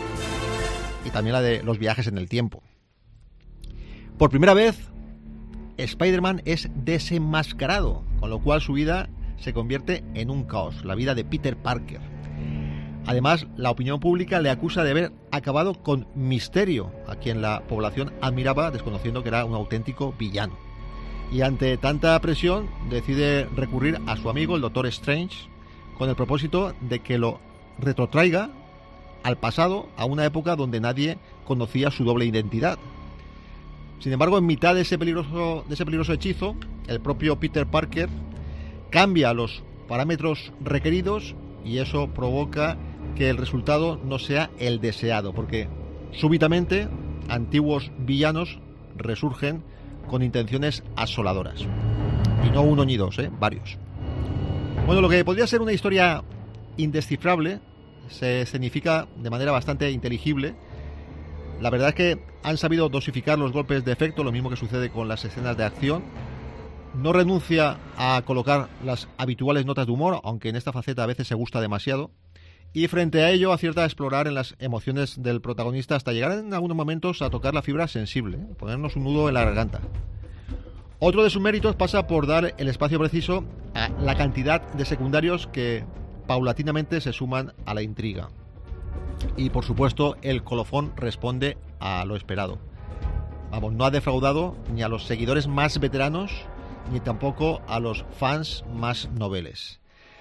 M: y también la de los viajes en el tiempo. Por primera vez, Spider-Man es desenmascarado, con lo cual su vida se convierte en un caos, la vida de Peter Parker. Además, la opinión pública le acusa de haber acabado con Misterio, a quien la población admiraba, desconociendo que era un auténtico villano. Y ante tanta presión, decide recurrir a su amigo, el Doctor Strange, con el propósito de que lo retrotraiga al pasado, a una época donde nadie conocía su doble identidad. Sin embargo, en mitad de ese peligroso hechizo, el propio Peter Parker cambia los parámetros requeridos y eso provoca que el resultado no sea el deseado, porque súbitamente antiguos villanos resurgen con intenciones asoladoras. Y no uno ni dos, varios. Bueno, lo que podría ser una historia indescifrable se escenifica de manera bastante inteligible. La verdad es que han sabido dosificar los golpes de efecto, lo mismo que sucede con las escenas de acción. No renuncia a colocar las habituales notas de humor, aunque en esta faceta a veces se gusta demasiado. Y frente a ello acierta a explorar en las emociones del protagonista hasta llegar en algunos momentos a tocar la fibra sensible, ponernos un nudo en la garganta. Otro de sus méritos pasa por dar el espacio preciso a la cantidad de secundarios que paulatinamente se suman a la intriga. Y por supuesto el colofón responde a lo esperado. Vamos, no ha defraudado ni a los seguidores más veteranos ni tampoco a los fans más noveles.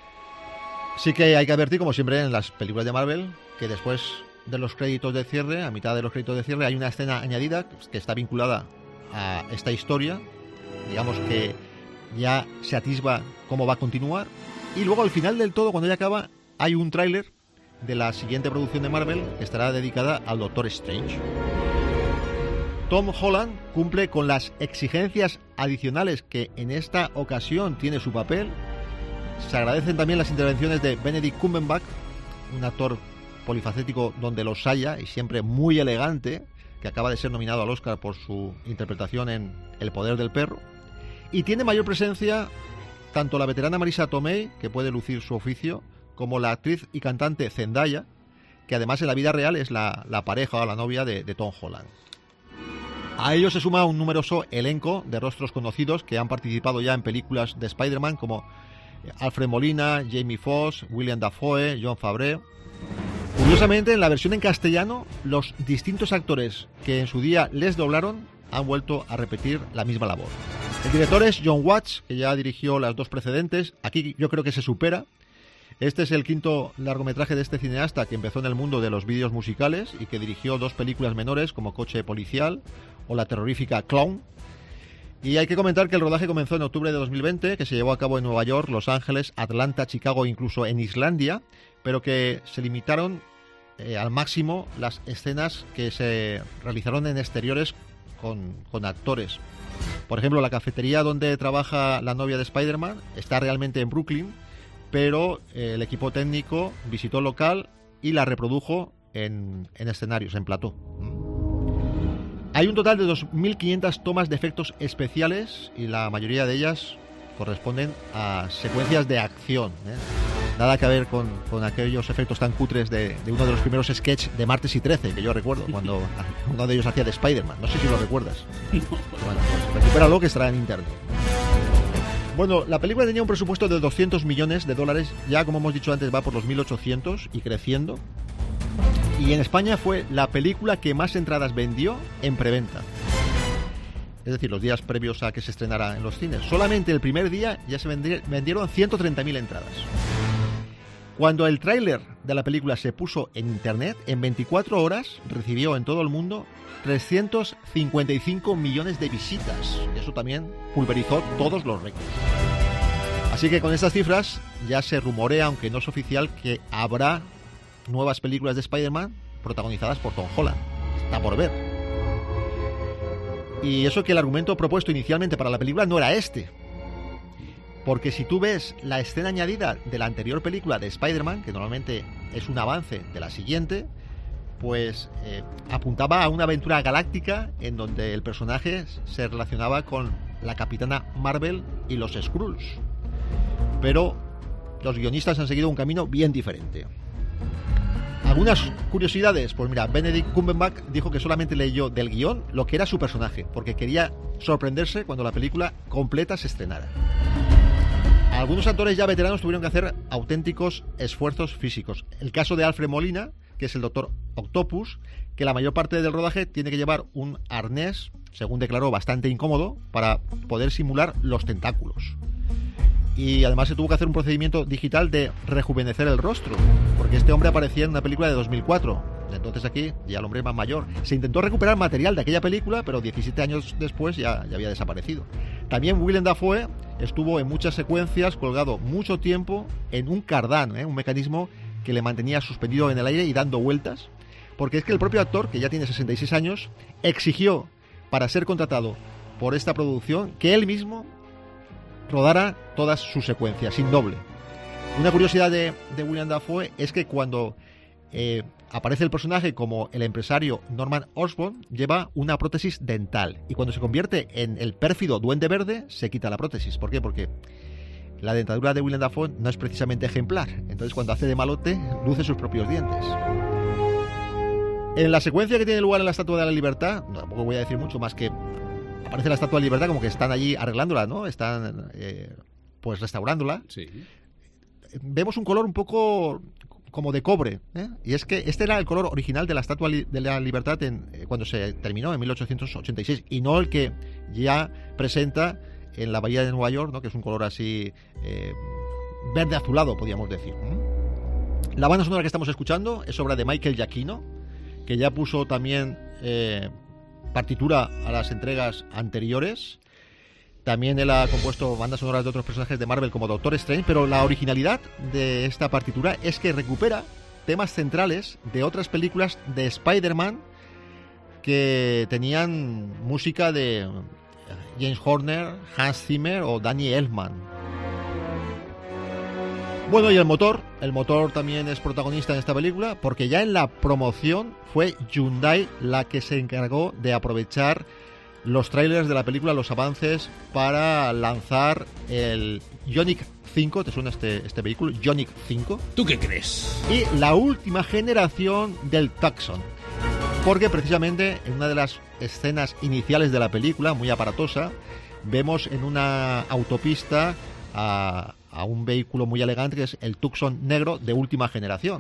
M: Sí que hay que advertir, como siempre en las películas de Marvel, que después de los créditos de cierre, a mitad de los créditos de cierre, hay una escena añadida que está vinculada a esta historia, digamos que ya se atisba cómo va a continuar, y luego al final del todo, cuando ya acaba, hay un tráiler de la siguiente producción de Marvel que estará dedicada al Doctor Strange. Tom Holland cumple con las exigencias adicionales que en esta ocasión tiene su papel. Se agradecen también las intervenciones de Benedict Cumberbatch, un actor polifacético donde los haya y siempre muy elegante, que acaba de ser nominado al Oscar por su interpretación en El poder del perro. Y tiene mayor presencia tanto la veterana Marisa Tomei, que puede lucir su oficio, como la actriz y cantante Zendaya, que además en la vida real es la pareja o la novia de Tom Holland. A ello se suma un numeroso elenco de rostros conocidos que han participado ya en películas de Spider-Man, como Alfred Molina, Jamie Foxx, William Dafoe, Jon Favreau. Curiosamente, en la versión en castellano, los distintos actores que en su día les doblaron han vuelto a repetir la misma labor. El director es John Watts, que ya dirigió las dos precedentes. Aquí yo creo que se supera. Este es el quinto largometraje de este cineasta, que empezó en el mundo de los vídeos musicales y que dirigió dos películas menores como Coche policial o la terrorífica Clown. Y hay que comentar que el rodaje comenzó en octubre de 2020, que se llevó a cabo en Nueva York, Los Ángeles, Atlanta, Chicago e incluso en Islandia, pero que se limitaron al máximo las escenas que se realizaron en exteriores con actores. Por ejemplo, la cafetería donde trabaja la novia de Spider-Man está realmente en Brooklyn, pero el equipo técnico visitó el local y la reprodujo en escenarios, en plató. Hay un total de 2.500 tomas de efectos especiales y la mayoría de ellas corresponden a secuencias de acción. Nada que ver con aquellos efectos tan cutres de uno de los primeros sketches de Martes y 13, que yo recuerdo, cuando uno de ellos hacía de Spider-Man. No sé si lo recuerdas. No. Bueno, pues recupéralo, que estará en internet. Bueno, la película tenía un presupuesto de $200 millones, ya como hemos dicho antes va por los 1.800 y creciendo. Y en España fue la película que más entradas vendió en preventa. Es decir, los días previos a que se estrenara en los cines. Solamente el primer día ya se vendieron 130.000 entradas. Cuando el tráiler de la película se puso en internet, en 24 horas recibió en todo el mundo 355 millones de visitas. Eso también pulverizó todos los récords. Así que con estas cifras ya se rumorea, aunque no es oficial, que habrá nuevas películas de Spider-Man protagonizadas por Tom Holland. Está por ver. Y eso que el argumento propuesto inicialmente para la película no era este. Porque si tú ves la escena añadida de la anterior película de Spider-Man, que normalmente es un avance de la siguiente, pues apuntaba a una aventura galáctica en donde el personaje se relacionaba con la Capitana Marvel y los Skrulls. Pero los guionistas han seguido un camino bien diferente. Algunas curiosidades, pues mira, Benedict Cumberbatch dijo que solamente leyó del guión lo que era su personaje, porque quería sorprenderse cuando la película completa se estrenara. Algunos actores ya veteranos tuvieron que hacer auténticos esfuerzos físicos. El caso de Alfred Molina, que es el Doctor Octopus, que la mayor parte del rodaje tiene que llevar un arnés, según declaró, bastante incómodo, para poder simular los tentáculos. Y además se tuvo que hacer un procedimiento digital de rejuvenecer el rostro, porque este hombre aparecía en una película de 2004. Entonces aquí ya el hombre es más mayor. Se intentó recuperar material de aquella película, pero 17 años después ya había desaparecido. También Willem Dafoe estuvo en muchas secuencias colgado mucho tiempo en un cardán, un mecanismo que le mantenía suspendido en el aire y dando vueltas, porque es que el propio actor, que ya tiene 66 años, exigió para ser contratado por esta producción que él mismo rodara todas sus secuencias, sin doble. Una curiosidad de Willem Dafoe es que cuando aparece el personaje como el empresario Norman Osborn, lleva una prótesis dental, y cuando se convierte en el pérfido Duende Verde se quita la prótesis. ¿Por qué? Porque la dentadura de Willem Dafoe no es precisamente ejemplar, entonces cuando hace de malote luce sus propios dientes. En la secuencia que tiene lugar en la Estatua de la Libertad, tampoco voy a decir mucho más que aparece la Estatua de la Libertad como que están allí arreglándola, ¿no? Están pues restaurándola.
D: Sí.
M: Vemos un color un poco como de cobre, ¿eh? Y es que este era el color original de la Estatua de la Libertad cuando se terminó en 1886, y no el que ya presenta en la bahía de Nueva York, ¿no? Que es un color así verde azulado, podríamos decir. La banda sonora que estamos escuchando es obra de Michael Giacchino, que ya puso también partitura a las entregas anteriores. También él ha compuesto bandas sonoras de otros personajes de Marvel como Doctor Strange, pero la originalidad de esta partitura es que recupera temas centrales de otras películas de Spider-Man que tenían música de James Horner, Hans Zimmer o Danny Elfman. Bueno, y el motor también es protagonista en esta película, porque ya en la promoción fue Hyundai la que se encargó de aprovechar los trailers de la película, los avances, para lanzar el Ioniq 5, ¿te suena este vehículo? Ioniq 5.
D: ¿Tú qué crees?
M: Y la última generación del Tucson, porque precisamente en una de las escenas iniciales de la película, muy aparatosa, vemos en una autopista a un vehículo muy elegante que es el Tucson negro de última generación.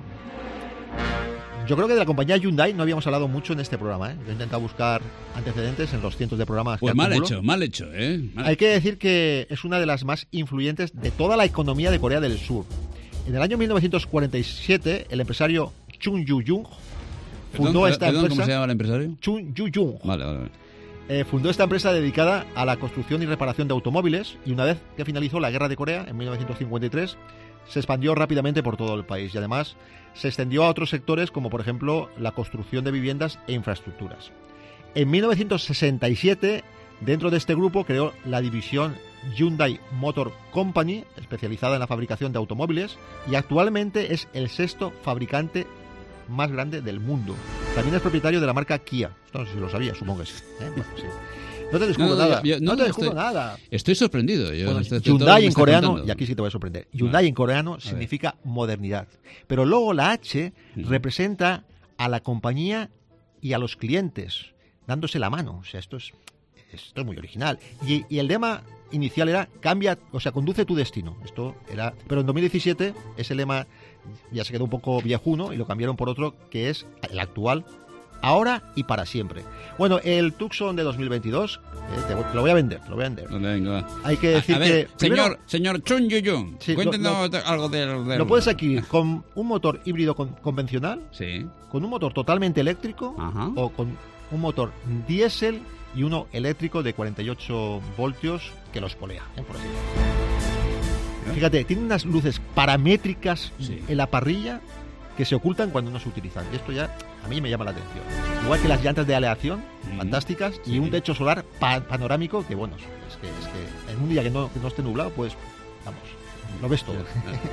M: Yo creo que de la compañía Hyundai no habíamos hablado mucho en este programa, ¿eh? Yo he intentado buscar antecedentes en los cientos de programas
D: pues
M: que acumulo.
D: Mal hecho, ¿eh?
M: Hay que decir que es una de las más influyentes de toda la economía de Corea del Sur. En el año 1947, el empresario Chung Yu-jung fundó esta empresa.
D: ¿Cómo se llama el empresario?
M: Chung Yu-jung.
D: Vale.
M: Fundó esta empresa dedicada a la construcción y reparación de automóviles, y una vez que finalizó la Guerra de Corea en 1953, se expandió rápidamente por todo el país y además se extendió a otros sectores como por ejemplo la construcción de viviendas e infraestructuras. En 1967, dentro de este grupo creó la división Hyundai Motor Company, especializada en la fabricación de automóviles, y actualmente es el sexto fabricante más grande del mundo. También es propietario de la marca Kia. Esto no sé si lo sabía, supongo que sí. Bueno, sí. No te descubro nada. No te descubro nada.
D: Estoy sorprendido.
M: Hyundai en coreano, y aquí sí te voy a sorprender. Hyundai en coreano significa modernidad. Pero luego la H representa a la compañía y a los clientes, dándose la mano. O sea, esto es muy original. Y el lema inicial era conduce tu destino. Esto era, pero en 2017 ese lema ya se quedó un poco viejuno y lo cambiaron por otro que es el actual: ahora y para siempre. Bueno, el Tucson de 2022 te lo voy a vender.
D: Venga.
M: Hay que decir
D: que señor Chung Yu-jung,
M: sí,
D: cuéntenos algo del...
M: Lo puedes adquirir con un motor híbrido convencional,
D: sí,
M: con un motor totalmente eléctrico,
D: ajá,
M: o con un motor diésel y uno eléctrico de 48 voltios que los polea, por así decirlo. Fíjate, tiene unas luces paramétricas en la parrilla que se ocultan cuando no se utilizan. Y esto ya a mí me llama la atención. Igual que las llantas de aleación, fantásticas, y un techo solar panorámico que, bueno, es que en un día que no esté nublado, pues, vamos, lo ves todo.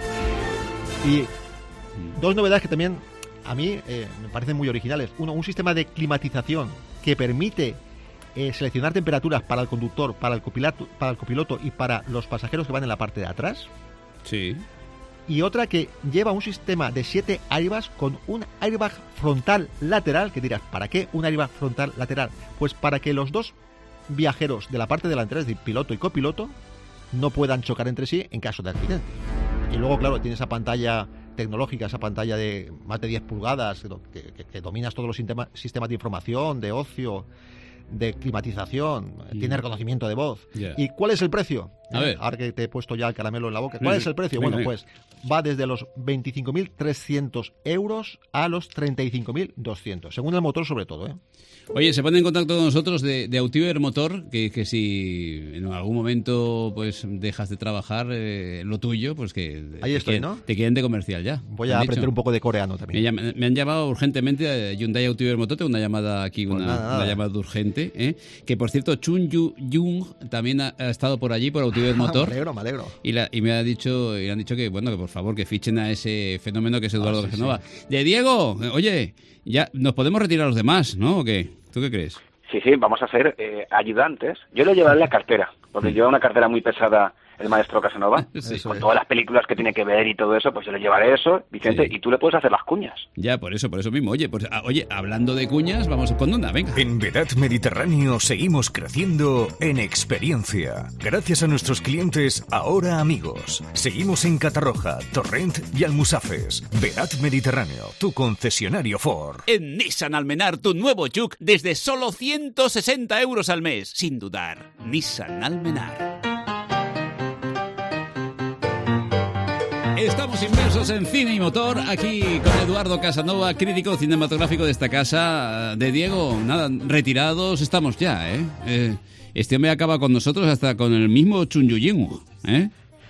M: Y dos novedades que también a mí me parecen muy originales. Uno, un sistema de climatización que permite seleccionar temperaturas para el conductor, para el copiloto y para los pasajeros que van en la parte de atrás.
D: Sí.
M: y otra que lleva un sistema de 7 airbags con un airbag frontal lateral, que dirás, ¿para qué un airbag frontal lateral? Pues para que los dos viajeros de la parte delantera, es decir, piloto y copiloto, no puedan chocar entre sí en caso de accidente. Y luego, claro, tiene esa pantalla tecnológica, esa pantalla de más de 10 pulgadas, que dominas todos los sistemas de información, de ocio, de climatización, tiene reconocimiento de voz. ¿Y cuál es el precio?
D: A ver.
M: Ahora que te he puesto ya el caramelo en la boca, ¿cuál es el precio? Bueno, pues va desde los 25.300 euros a los 35.200, según el motor sobre todo, ¿eh?
D: Oye, se pone en contacto con nosotros de Autiver Motor, que si en algún momento pues dejas de trabajar lo tuyo, pues que
M: ahí estoy, ¿no?
D: Te quieren de comercial ya.
M: Voy a aprender un poco de coreano también.
D: Me han llamado urgentemente a Hyundai Autiver Motor, tengo una llamada aquí,
M: pues
D: una llamada urgente, ¿eh? Que por cierto, Chun Yu-jung también ha estado por allí, por Autiver Motor.
M: Me alegro.
D: Y me han dicho que, bueno, que por favor que fichen a ese fenómeno que es Eduardo Casanova. Sí. De Diego, oye, ya nos podemos retirar los demás, ¿no? ¿O qué? ¿Tú qué crees?
C: Sí, vamos a ser ayudantes. Yo le llevaré la cartera, porque lleva una cartera muy pesada el maestro Casanova, con todas las películas que tiene que ver y todo eso, pues yo le llevaré eso, Vicente, y tú le puedes hacer las cuñas.
D: Ya, por eso mismo. Oye, hablando de cuñas, vamos con una, venga.
B: En Vedat Mediterráneo seguimos creciendo en experiencia. Gracias a nuestros clientes, ahora amigos. Seguimos en Catarroja, Torrent y Almusafes. Vedat Mediterráneo, tu concesionario Ford.
D: En Nissan Almenar, tu nuevo Juke desde solo 160 euros al mes. Sin dudar, Nissan Almenar. Estamos inmersos en Cine y Motor, aquí con Eduardo Casanova, crítico cinematográfico de esta casa. De Diego, nada, retirados estamos ya, ¿eh? Este hombre acaba con nosotros hasta con el mismo Chun-yu-jing, ¿eh?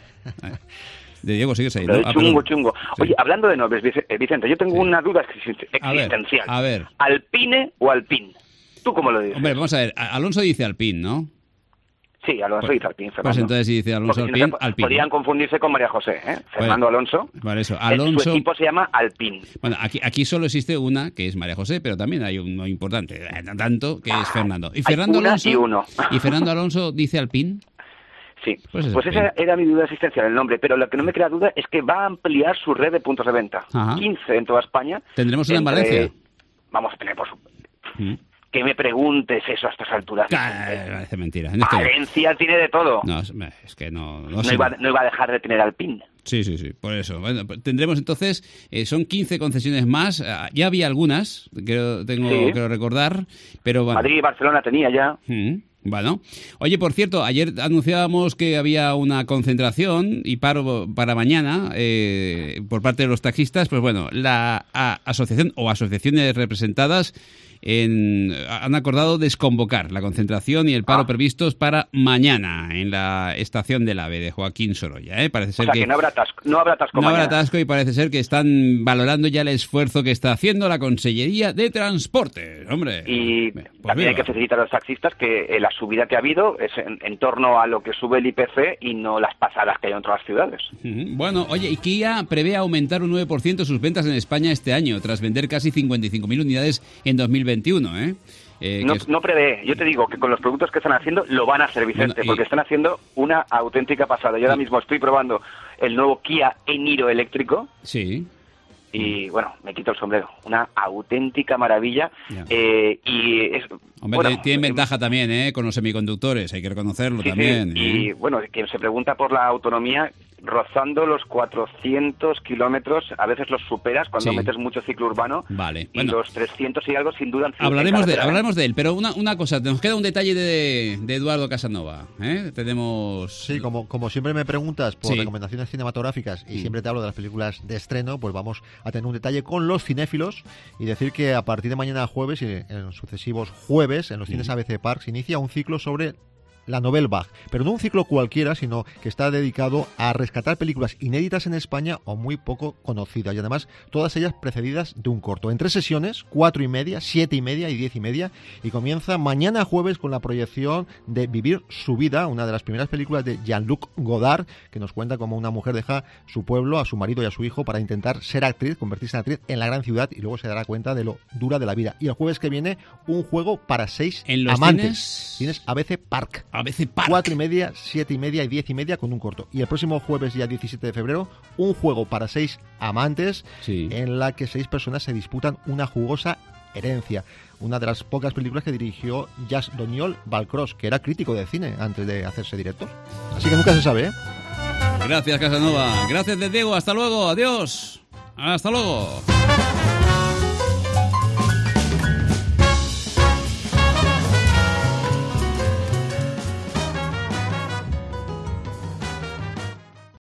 D: De Diego, sigues ahí, ¿no?
C: Chungo. Oye, sí. Hablando de nombres, Vicente, yo tengo una duda existencial.
D: A ver.
C: ¿Alpine o Alpine? ¿Tú cómo lo dices?
D: Hombre, vamos a ver, Alonso dice Alpine, ¿no?
C: Sí, Alonso dice Alpine, Fernando.
D: Pues entonces si dice Alonso Alpine, Alpine.
C: Podrían confundirse con María José, ¿eh? Fernando Alonso.
D: Vale, eso. Alonso.
C: Su equipo se llama Alpine.
D: Bueno, aquí solo existe una, que es María José, pero también hay uno importante, tanto, que es Fernando. ¿Y Fernando Alonso? ¿Y Fernando Alonso dice Alpine?
C: Sí, pues esa era mi duda existencial, el nombre, pero lo que no me crea duda es que va a ampliar su red de puntos de venta. Ajá. 15 en toda España.
D: ¿Tendremos una en Valencia?
C: Vamos a tener, por supuesto. Que me preguntes eso a estas alturas.
D: Parece mentira.
C: Valencia tiene de todo.
D: No, es que no
C: iba a dejar de tener Alpine.
D: Sí, por eso. Bueno, tendremos entonces, son 15 concesiones más. Ya había algunas, creo recordar, pero bueno.
C: Madrid y Barcelona tenía ya.
D: Bueno, oye, por cierto, ayer anunciábamos que había una concentración y paro para mañana por parte de los taxistas. Pues bueno, la asociación o asociaciones representadas han acordado desconvocar la concentración y el paro previstos para mañana en la estación del AVE de Joaquín Sorolla. Parece ser que
C: no habrá atasco.
D: No habrá atasco y parece ser que están valorando ya el esfuerzo que está haciendo la Consellería de Transporte. Hombre.
C: Y también hay que felicitar a los taxistas que la subida que ha habido es en torno a lo que sube el IPC y no las pasadas que hay en otras ciudades.
D: Bueno, oye, y Kia prevé aumentar un 9% sus ventas en España este año, tras vender casi 55.000 unidades en 2021,
C: no prevé, yo te digo que con los productos que están haciendo lo van a hacer, Vicente, porque están haciendo una auténtica pasada. Yo ahora mismo estoy probando el nuevo Kia e-Niro eléctrico.
D: Sí.
C: Y bueno, me quito el sombrero, una auténtica maravilla.
D: Hombre, tienen ventaja también, con los semiconductores, hay que reconocerlo también.
C: Sí. Y bueno, quien se pregunta por la autonomía, rozando los 400 kilómetros, a veces los superas cuando metes mucho ciclo urbano.
D: Vale.
C: Y los 300 y algo sin duda.
D: Hablaremos de él, pero una cosa, nos queda un detalle de Eduardo Casanova. Tenemos...
M: Sí, como siempre me preguntas por recomendaciones cinematográficas y siempre te hablo de las películas de estreno, pues vamos a tener un detalle con los cinéfilos y decir que a partir de mañana jueves y en sucesivos jueves en los cines ABC Park se inicia un ciclo sobre la Nouvelle Vague, pero no un ciclo cualquiera, sino que está dedicado a rescatar películas inéditas en España o muy poco conocidas, y además todas ellas precedidas de un corto, en 3 sesiones, 4:30, 7:30 y 10:30, y comienza mañana jueves con la proyección de Vivir su vida, una de las primeras películas de Jean-Luc Godard, que nos cuenta cómo una mujer deja su pueblo, a su marido y a su hijo para intentar ser actriz, convertirse en actriz en la gran ciudad, y luego se dará cuenta de lo dura de la vida. Y el jueves que viene, un juego para 6
D: ¿En los
M: amantes. Tienes ABC Park.
D: ABC Park.
M: 4:30, 7:30 y 10:30 con un corto. Y el próximo jueves, día 17 de febrero, un juego para 6 amantes en la que 6 personas se disputan una jugosa herencia. Una de las pocas películas que dirigió Jacques Doniol Valcross, que era crítico de cine antes de hacerse director. Así que nunca se sabe, ¿eh?
D: Gracias, Casanova. Gracias de Diego. Hasta luego. Adiós. Hasta luego.